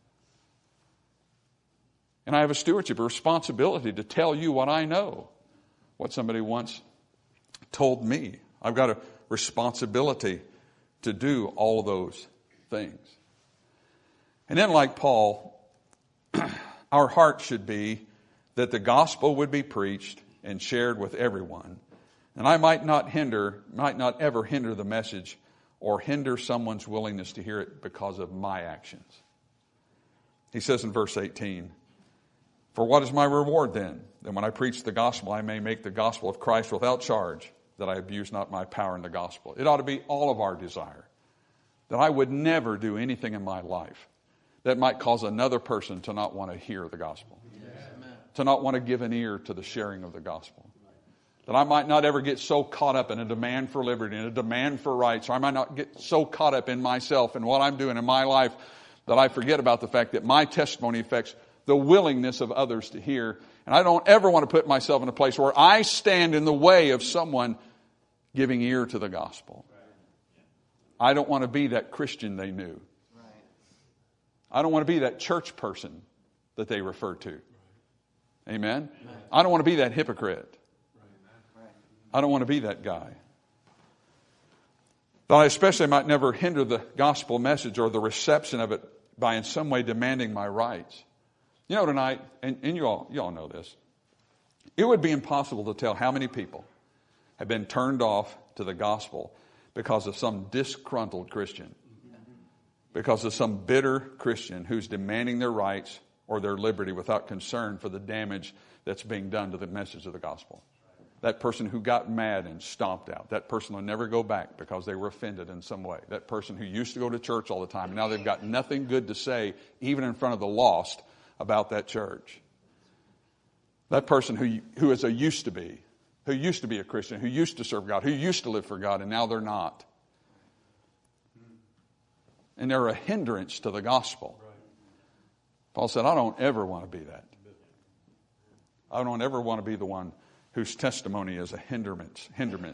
And I have a stewardship, a responsibility to tell you what I know, what somebody once told me. I've got a responsibility to do all those things. And then like Paul, our heart should be that the gospel would be preached and shared with everyone. And I might not ever hinder the message or hinder someone's willingness to hear it because of my actions. He says in verse 18, for what is my reward then? That when I preach the gospel, I may make the gospel of Christ without charge, that I abuse not my power in the gospel. It ought to be all of our desire that I would never do anything in my life that might cause another person to not want to hear the gospel, to not want to give an ear to the sharing of the gospel. That I might not ever get so caught up in a demand for liberty and a demand for rights, or I might not get so caught up in myself and what I'm doing in my life that I forget about the fact that my testimony affects the willingness of others to hear. And I don't ever want to put myself in a place where I stand in the way of someone giving ear to the gospel. I don't want to be that Christian they knew. I don't want to be that church person that they refer to. Amen? I don't want to be that hypocrite. I don't want to be that guy. But I especially might never hinder the gospel message or the reception of it by in some way demanding my rights. You know, tonight, and you all know this, it would be impossible to tell how many people have been turned off to the gospel because of some disgruntled Christian, because of some bitter Christian who's demanding their rights or their liberty without concern for the damage that's being done to the message of the gospel. That person who got mad and stomped out. That person will never go back because they were offended in some way. That person who used to go to church all the time, and now they've got nothing good to say, even in front of the lost, about that church. That person who is a used to be a Christian, who used to serve God, who used to live for God, and now they're not. And they're a hindrance to the gospel. Paul said, I don't ever want to be that. I don't ever want to be the one whose testimony is a hindrance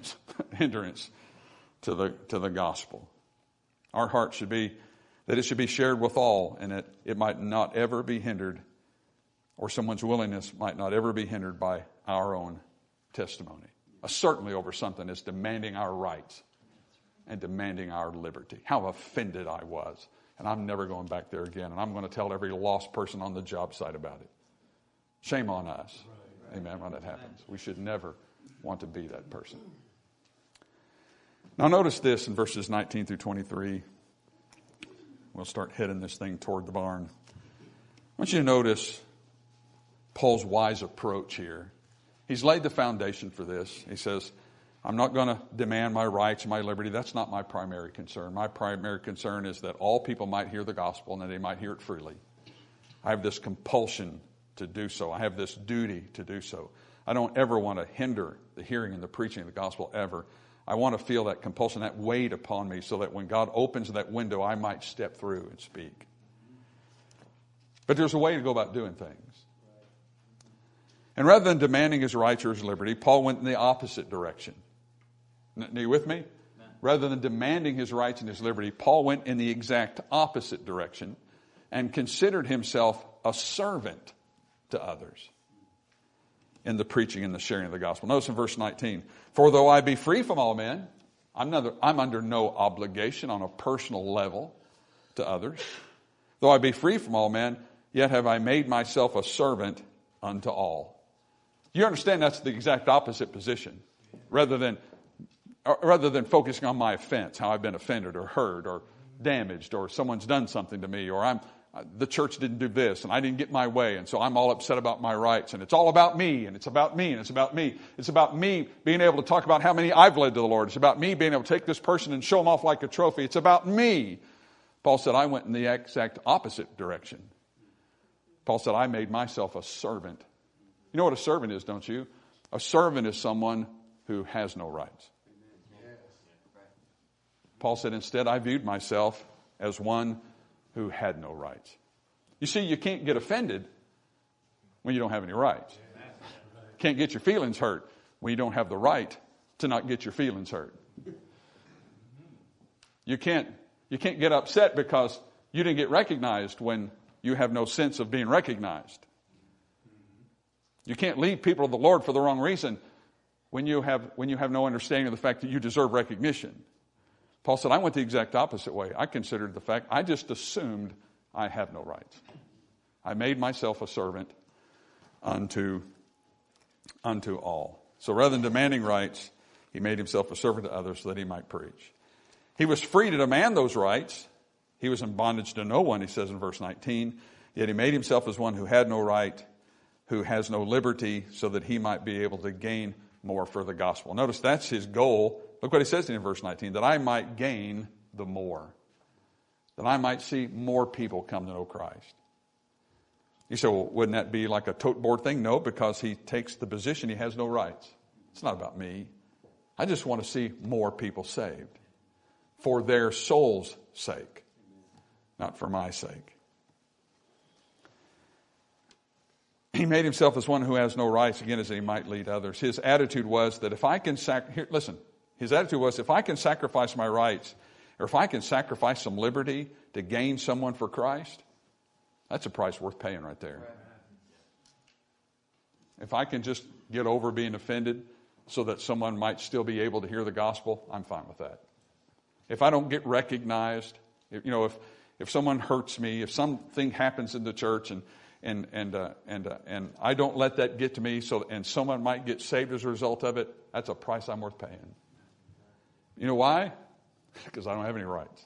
to the gospel. Our heart should be that it should be shared with all, and it might not ever be hindered, or someone's willingness might not ever be hindered by our own testimony. Certainly over something that's demanding our rights and demanding our liberty. How offended I was. And I'm never going back there again. And I'm going to tell every lost person on the job site about it. Shame on us. Amen, when that happens. We should never want to be that person. Now notice this in verses 19 through 23. We'll start heading this thing toward the barn. I want you to notice Paul's wise approach here. He's laid the foundation for this. He says, I'm not going to demand my rights and my liberty. That's not my primary concern. My primary concern is that all people might hear the gospel and that they might hear it freely. I have this compulsion to do so. I have this duty to do so. I don't ever want to hinder the hearing and the preaching of the gospel ever. I want to feel that compulsion, that weight upon me, so that when God opens that window, I might step through and speak. But there's a way to go about doing things. And rather than demanding his rights or his liberty, Paul went in the opposite direction. Are you with me? Rather than demanding his rights and his liberty, Paul went in the exact opposite direction and considered himself a servant to others in the preaching and the sharing of the gospel. Notice in verse 19, for though I be free from all men, I'm under no obligation on a personal level to others. Though I be free from all men, yet have I made myself a servant unto all. You understand that's the exact opposite position. Rather than focusing on my offense, how I've been offended or hurt or damaged, or someone's done something to me, or the church didn't do this and I didn't get my way, and so I'm all upset about my rights, and it's all about me, and it's about me, and it's about me. It's about me being able to talk about how many I've led to the Lord. It's about me being able to take this person and show them off like a trophy. It's about me. Paul said, I went in the exact opposite direction. Paul said, I made myself a servant. You know what a servant is, don't you? A servant is someone who has no rights. Paul said, instead, I viewed myself as one who had no rights. You see, you can't get offended when you don't have any rights. Can't get your feelings hurt when you don't have the right to not get your feelings hurt. You can't get upset because you didn't get recognized when you have no sense of being recognized. You can't lead people to the Lord for the wrong reason when you have no understanding of the fact that you deserve recognition. Paul said, I went the exact opposite way. I considered the fact, I just assumed I have no rights. I made myself a servant unto all. So rather than demanding rights, he made himself a servant to others so that he might preach. He was free to demand those rights. He was in bondage to no one, he says in verse 19. Yet he made himself as one who had no right, who has no liberty, so that he might be able to gain more for the gospel. Notice that's his goal. Look what he says in verse 19, that I might gain the more. that I might see more people come to know Christ. You say, well, wouldn't that be like a tote board thing? No, because he takes the position he has no rights. It's not about me. I just want to see more people saved for their soul's sake, not for my sake. He made himself as one who has no rights, again, as that he might lead others. His attitude was that if I can his attitude was, if I can sacrifice my rights, or if I can sacrifice some liberty to gain someone for Christ, that's a price worth paying right there. If I can just get over being offended so that someone might still be able to hear the gospel, I'm fine with that. If I don't get recognized, if someone hurts me, if something happens in the church and I don't let that get to me, and someone might get saved as a result of it, that's a price I'm worth paying. You know why? Because I don't have any rights.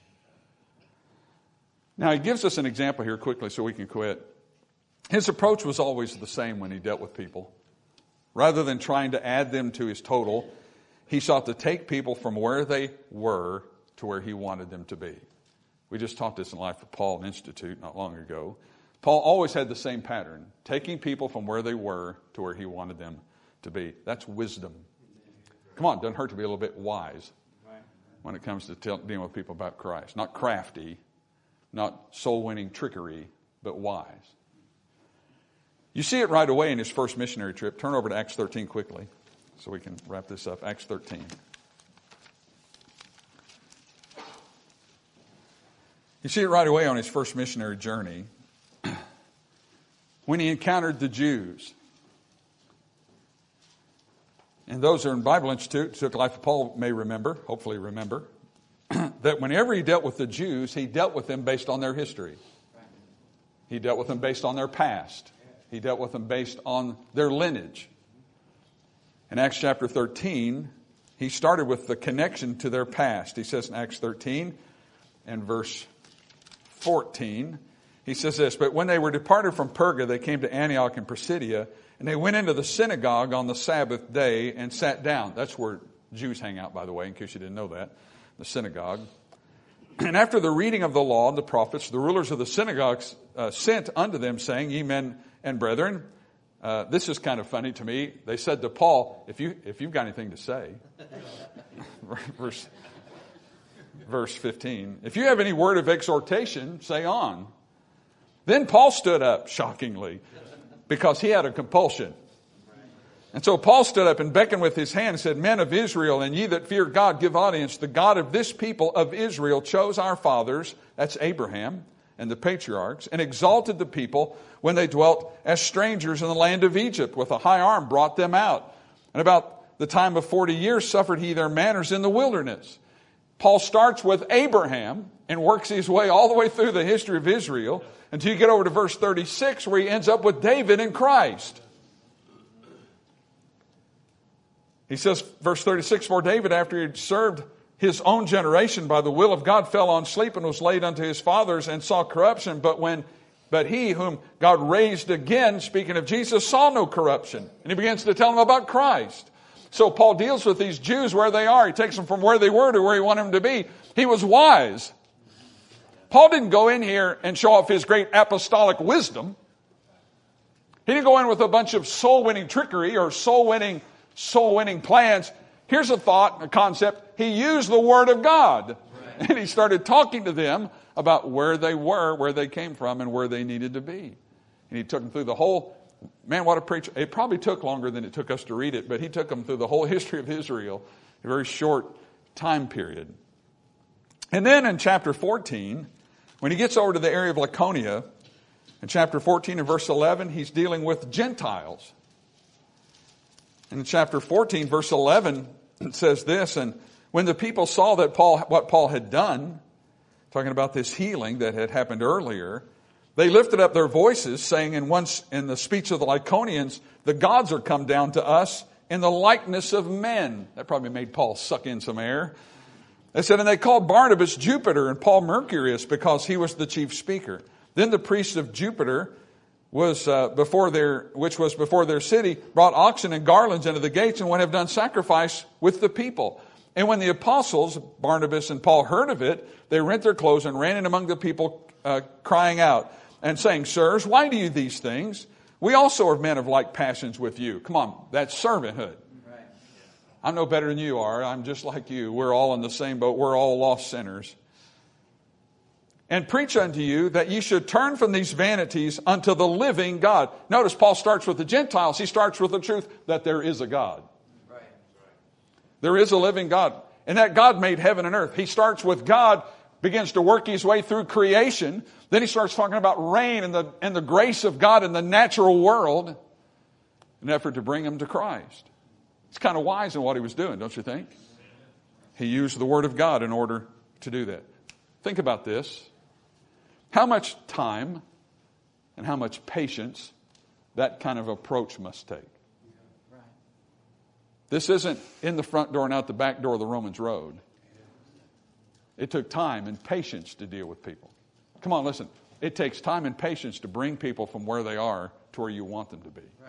Now, he gives us an example here quickly so we can quit. His approach was always the same when he dealt with people. Rather than trying to add them to his total, he sought to take people from where they were to where he wanted them to be. We just taught this in Life of Paul Institute not long ago. Paul always had the same pattern, taking people from where they were to where he wanted them to be. That's wisdom. Come on, it doesn't hurt to be a little bit wise when it comes to dealing with people about Christ. Not crafty, not soul-winning trickery, but wise. You see it right away in his first missionary trip. Turn over to Acts 13 quickly so we can wrap this up. Acts 13. You see it right away on his first missionary journey when he encountered the Jews. And those who are in Bible Institute, took Life of Paul may remember, hopefully remember, that whenever he dealt with the Jews, he dealt with them based on their history. He dealt with them based on their past. He dealt with them based on their lineage. In Acts chapter 13, he started with the connection to their past. He says in Acts 13 and verse 14, he says this, but when they were departed from Perga, they came to Antioch and Pisidia, and they went into the synagogue on the Sabbath day and sat down. That's where Jews hang out, by the way, in case you didn't know that, the synagogue. And after the reading of the law and the prophets, the rulers of the synagogues sent unto them, saying, Ye men and brethren, this is kind of funny to me. They said to Paul, if you've got anything to say, verse 15, if you have any word of exhortation, say on. Then Paul stood up, shockingly, because he had a compulsion. And so Paul stood up and beckoned with his hand and said, Men of Israel, and ye that fear God, give audience. The God of this people of Israel chose our fathers, that's Abraham, and the patriarchs, and exalted the people when they dwelt as strangers in the land of Egypt. With a high arm brought them out. And about the time of 40 years suffered he their manners in the wilderness. Paul starts with Abraham and works his way all the way through the history of Israel until you get over to verse 36 where he ends up with David and Christ. He says, verse 36, For David, after he had served his own generation by the will of God, fell on sleep and was laid unto his fathers and saw corruption. But he whom God raised again, speaking of Jesus, saw no corruption. And he begins to tell them about Christ. So Paul deals with these Jews where they are. He takes them from where they were to where he wanted them to be. He was wise. Paul didn't go in here and show off his great apostolic wisdom. He didn't go in with a bunch of soul-winning trickery or soul-winning plans. Here's a thought, a concept. He used the Word of God. Right. And he started talking to them about where they were, where they came from, and where they needed to be. And he took them through the whole, man, what a preacher. It probably took longer than it took us to read it, but he took them through the whole history of Israel, a very short time period. And then in chapter 14, when he gets over to the area of Laconia, in chapter 14 and verse 11, he's dealing with Gentiles. In chapter 14, verse 11, it says this, and when the people saw that what Paul had done, talking about this healing that had happened earlier, they lifted up their voices, saying in the speech of the Lycaonians, the gods are come down to us in the likeness of men. That probably made Paul suck in some air. They said, and they called Barnabas Jupiter and Paul Mercurius because he was the chief speaker. Then the priests of Jupiter which was before their city, brought oxen and garlands into the gates and would have done sacrifice with the people. And when the apostles, Barnabas and Paul, heard of it, they rent their clothes and ran in among the people, crying out and saying, Sirs, why do you these things? We also are men of like passions with you. Come on, that's servanthood. Right. I'm no better than you are. I'm just like you. We're all in the same boat. We're all lost sinners. And preach unto you that ye should turn from these vanities unto the living God. Notice Paul starts with the Gentiles. He starts with the truth that there is a God. Right. There is a living God. And that God made heaven and earth. He starts with God, begins to work his way through creation. Then he starts talking about rain and the grace of God in the natural world in an effort to bring him to Christ. It's kind of wise in what he was doing, don't you think? He used the Word of God in order to do that. Think about this. How much time and how much patience that kind of approach must take. Right. This isn't in the front door and out the back door of the Romans road. It took time and patience to deal with people. Come on, listen. It takes time and patience to bring people from where they are to where you want them to be. Right.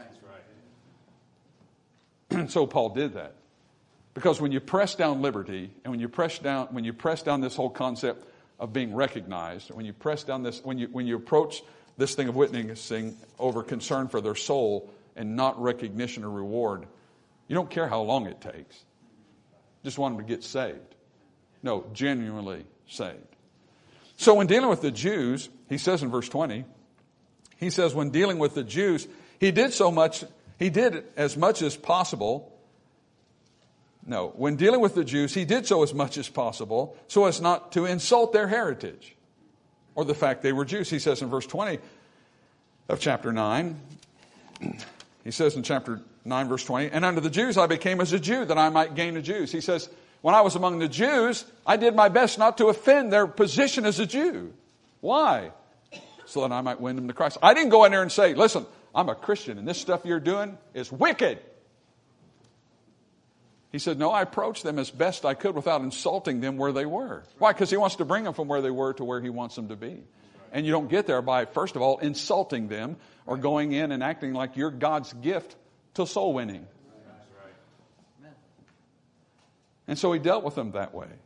And so Paul did that. Because when you press down liberty and when you press down this whole concept of being recognized, when you press down this, when you approach this thing of witnessing over concern for their soul and not recognition or reward, you don't care how long it takes. Just want them to get saved. No, genuinely saved. So when dealing with the Jews, he says in verse 20, he says when dealing with the Jews, he did as much as possible. No, when dealing with the Jews, he did so as much as possible so as not to insult their heritage or the fact they were Jews. He says in verse 20 of chapter 9, he says in chapter 9, verse 20, and unto the Jews I became as a Jew that I might gain the Jews. He says, when I was among the Jews, I did my best not to offend their position as a Jew. Why? So that I might win them to Christ. I didn't go in there and say, listen, I'm a Christian and this stuff you're doing is wicked. He said, no, I approached them as best I could without insulting them where they were. Why? Because he wants to bring them from where they were to where he wants them to be. And you don't get there by, first of all, insulting them or going in and acting like you're God's gift to soul winning. And so he dealt with them that way.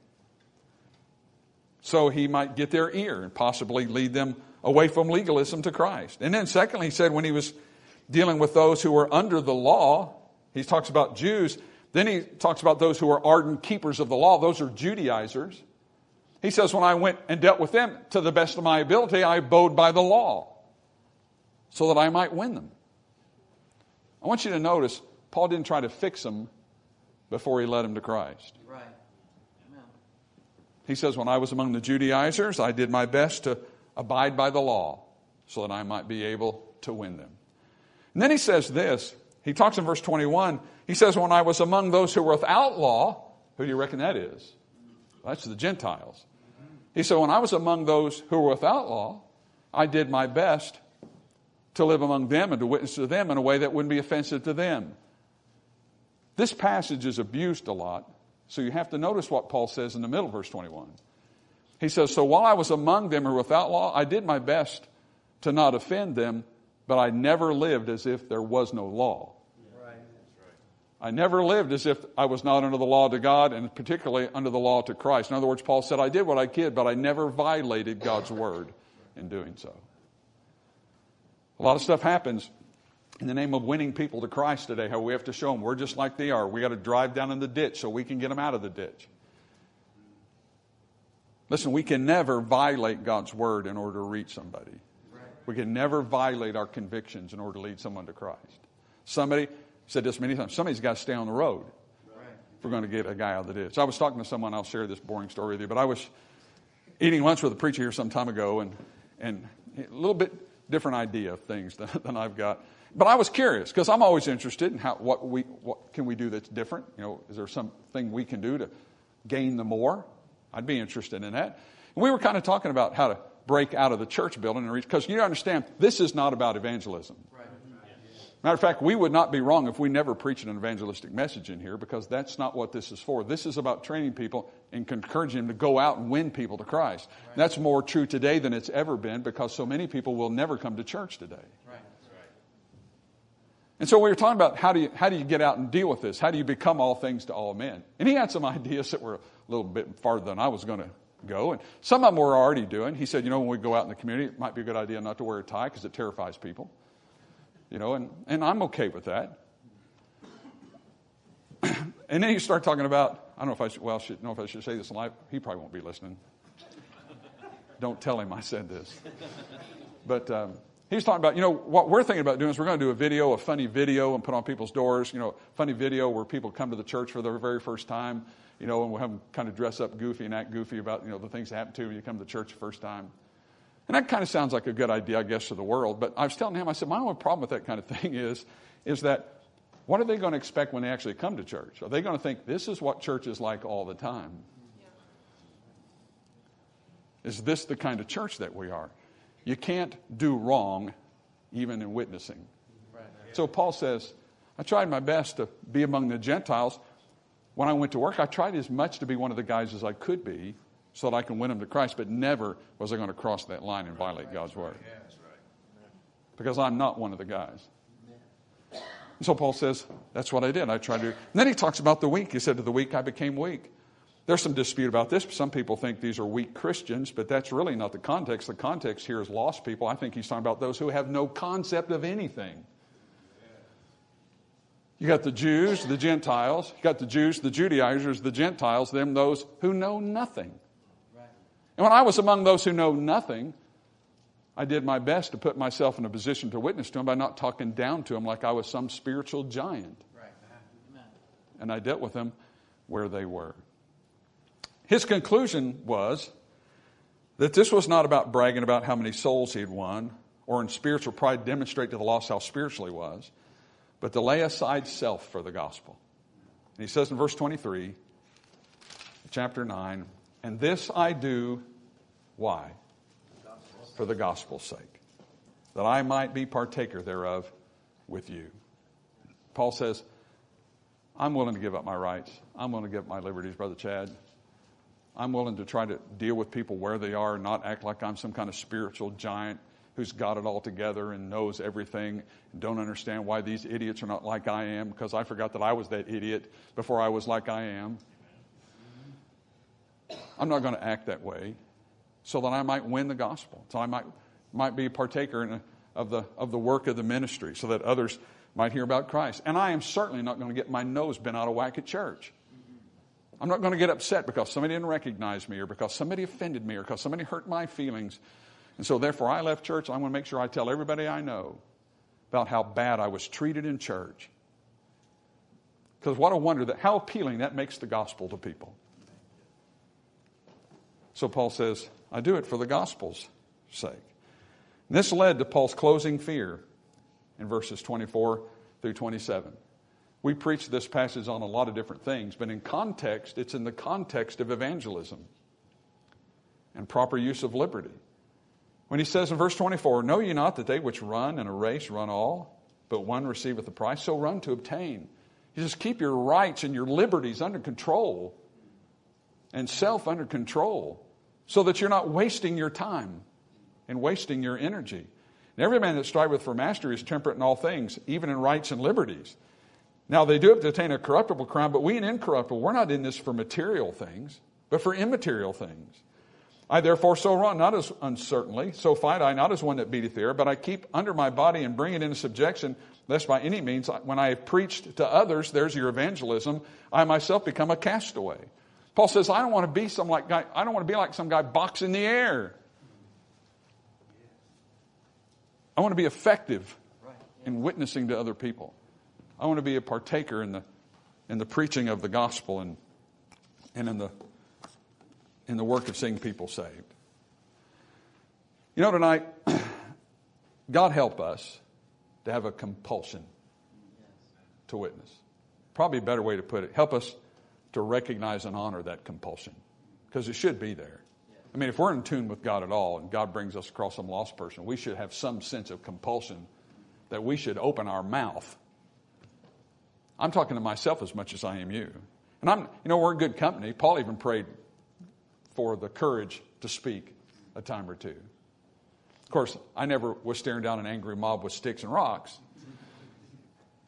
So he might get their ear and possibly lead them away from legalism to Christ. And then secondly, he said when he was dealing with those who were under the law, he talks about Jews. Then he talks about those who are ardent keepers of the law. Those are Judaizers. He says, when I went and dealt with them to the best of my ability, I abode by the law so that I might win them. I want you to notice, Paul didn't try to fix them before he led them to Christ. Right. Amen. He says, when I was among the Judaizers, I did my best to abide by the law so that I might be able to win them. And then he says this. He talks in verse 21. He says, when I was among those who were without law, who do you reckon that is? That's the Gentiles. He said, when I was among those who were without law, I did my best to live among them and to witness to them in a way that wouldn't be offensive to them. This passage is abused a lot, so you have to notice what Paul says in the middle of verse 21. He says, so while I was among them who were without law, I did my best to not offend them, but I never lived as if there was no law. Right. I never lived as if I was not under the law to God and particularly under the law to Christ. In other words, Paul said, I did what I could, but I never violated God's word in doing so. A lot of stuff happens in the name of winning people to Christ today, how we have to show them we're just like they are. We got to drive down in the ditch so we can get them out of the ditch. Listen, we can never violate God's word in order to reach somebody. We can never violate our convictions in order to lead someone to Christ. Somebody said this many times, somebody's got to stay on the road if we're going to get a guy out of the ditch. I was talking to someone, I'll share this boring story with you, but I was eating lunch with a preacher here some time ago and a little bit different idea of things than I've got. But I was curious because I'm always interested in what can we do that's different? You know, is there something we can do to gain the more? I'd be interested in that. And we were kind of talking about how to break out of the church building and reach, because you understand, this is not about evangelism. Right. Matter of fact, we would not be wrong if we never preached an evangelistic message in here, because that's not what this is for. This is about training people and encouraging them to go out and win people to Christ. Right. That's more true today than it's ever been, because so many people will never come to church today. Right. And so we were talking about how do you get out and deal with this? How do you become all things to all men? And he had some ideas that were a little bit farther than I was going to go. And some of them we're already doing. He said, when we go out in the community, it might be a good idea not to wear a tie because it terrifies people. And I'm okay with that. And then you start talking about, I don't know if I should say this live. He probably won't be listening. Don't tell him I said this. But he's talking about, what we're thinking about doing is we're going to do a funny video, and put on people's doors, funny video where people come to the church for the very first time, and we'll have them kind of dress up goofy and act goofy about, the things that happen to you when you come to the church the first time. And that kind of sounds like a good idea, I guess, to the world. But I was telling him, I said, my only problem with that kind of thing is that what are they going to expect when they actually come to church? Are they going to think this is what church is like all the time? Yeah. Is this the kind of church that we are? You can't do wrong even in witnessing. Right. So Paul says, I tried my best to be among the Gentiles. When I went to work, I tried as much to be one of the guys as I could be so that I can win them to Christ, but never was I going to cross that line and violate God's word. Yeah, that's right. Because I'm not one of the guys. And so Paul says, that's what I did. I tried to. And then he talks about the weak. He said, to the weak I became weak. There's some dispute about this. Some people think these are weak Christians, but that's really not the context. The context here is lost people. I think he's talking about those who have no concept of anything. You got the Jews, the Gentiles. You got the Jews, the Judaizers, the Gentiles, those who know nothing. Right. And when I was among those who know nothing, I did my best to put myself in a position to witness to them by not talking down to them like I was some spiritual giant. Right. Amen. And I dealt with them where they were. His conclusion was that this was not about bragging about how many souls he had won or in spiritual pride demonstrate to the lost how spiritual he was, but to lay aside self for the gospel. And he says in verse 23, chapter 9, and this I do, why? For the gospel's sake, that I might be partaker thereof with you. Paul says, I'm willing to give up my rights. I'm willing to give up my liberties, Brother Chad. I'm willing to try to deal with people where they are and not act like I'm some kind of spiritual giant who's got it all together and knows everything and don't understand why these idiots are not like I am, because I forgot that I was that idiot before I was like I am. I'm not going to act that way so that I might win the gospel, so I might be a partaker of the work of the ministry, so that others might hear about Christ. And I am certainly not going to get my nose bent out of whack at church. I'm not going to get upset because somebody didn't recognize me or because somebody offended me or because somebody hurt my feelings. And so therefore I left church. I'm going to make sure I tell everybody I know about how bad I was treated in church. Because what a wonder how appealing that makes the gospel to people. So Paul says, I do it for the gospel's sake. And this led to Paul's closing fear in verses 24 through 27. We preach this passage on a lot of different things, but in context, it's in the context of evangelism and proper use of liberty. When he says in verse 24, know ye not that they which run in a race run all, but one receiveth the prize, so run to obtain. He says, keep your rights and your liberties under control and self under control so that you're not wasting your time and wasting your energy. And every man that striveth for mastery is temperate in all things, even in rights and liberties. Now, they do have to attain a corruptible crown, but we an incorruptible. We're not in this for material things, but for immaterial things. I therefore so run, not as uncertainly, so fight I, not as one that beateth the air, but I keep under my body and bring it into subjection, lest by any means, when I have preached to others, there's your evangelism, I myself become a castaway. Paul says, I don't want to be like some guy boxing the air. I want to be effective in witnessing to other people. I want to be a partaker in the preaching of the gospel and in the work of seeing people saved. Tonight, God help us to have a compulsion to witness. Probably a better way to put it, help us to recognize and honor that compulsion, because it should be there. I mean, if we're in tune with God at all and God brings us across some lost person, we should have some sense of compulsion that we should open our mouth. I'm talking to myself as much as I am you. And we're in good company. Paul even prayed for the courage to speak a time or two. Of course, I never was staring down an angry mob with sticks and rocks.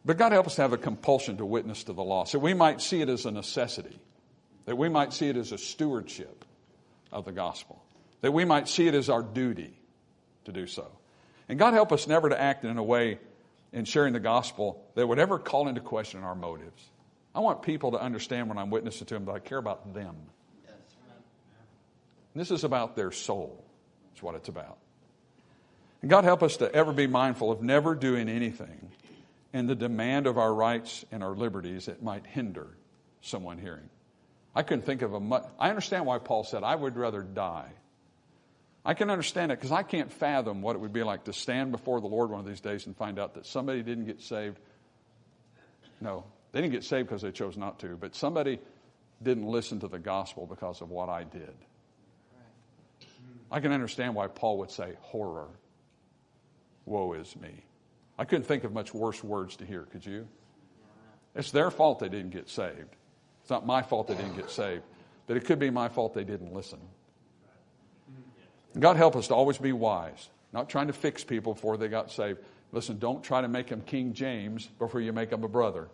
But God help us to have a compulsion to witness to the lost, that we might see it as a necessity, that we might see it as a stewardship of the gospel, that we might see it as our duty to do so. And God help us never to act in a way in sharing the gospel that would ever call into question our motives. I want people to understand when I'm witnessing to them that I care about them. Yes, right. This is about their soul. That's what it's about. And God help us to ever be mindful of never doing anything in the demand of our rights and our liberties that might hinder someone hearing. I couldn't think of I understand why Paul said, I would rather die. I can understand it because I can't fathom what it would be like to stand before the Lord one of these days and find out that somebody didn't get saved. No, they didn't get saved because they chose not to, but somebody didn't listen to the gospel because of what I did. Right. I can understand why Paul would say, horror, woe is me. I couldn't think of much worse words to hear, could you? It's their fault they didn't get saved. It's not my fault they didn't get saved, but it could be my fault they didn't listen. God help us to always be wise, not trying to fix people before they got saved. Listen, don't try to make them King James before you make them a brother.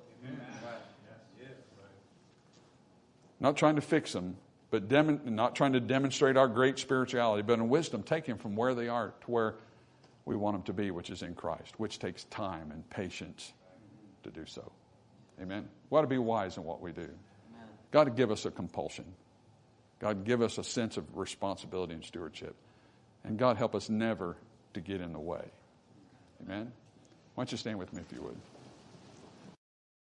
Not trying to fix them, but not trying to demonstrate our great spirituality, but in wisdom, take them from where they are to where we want them to be, which is in Christ, which takes time and patience to do so. Amen. We ought to be wise in what we do. Amen. God give us a compulsion. God give us a sense of responsibility and stewardship. And God help us never to get in the way. Amen. Why don't you stand with me if you would.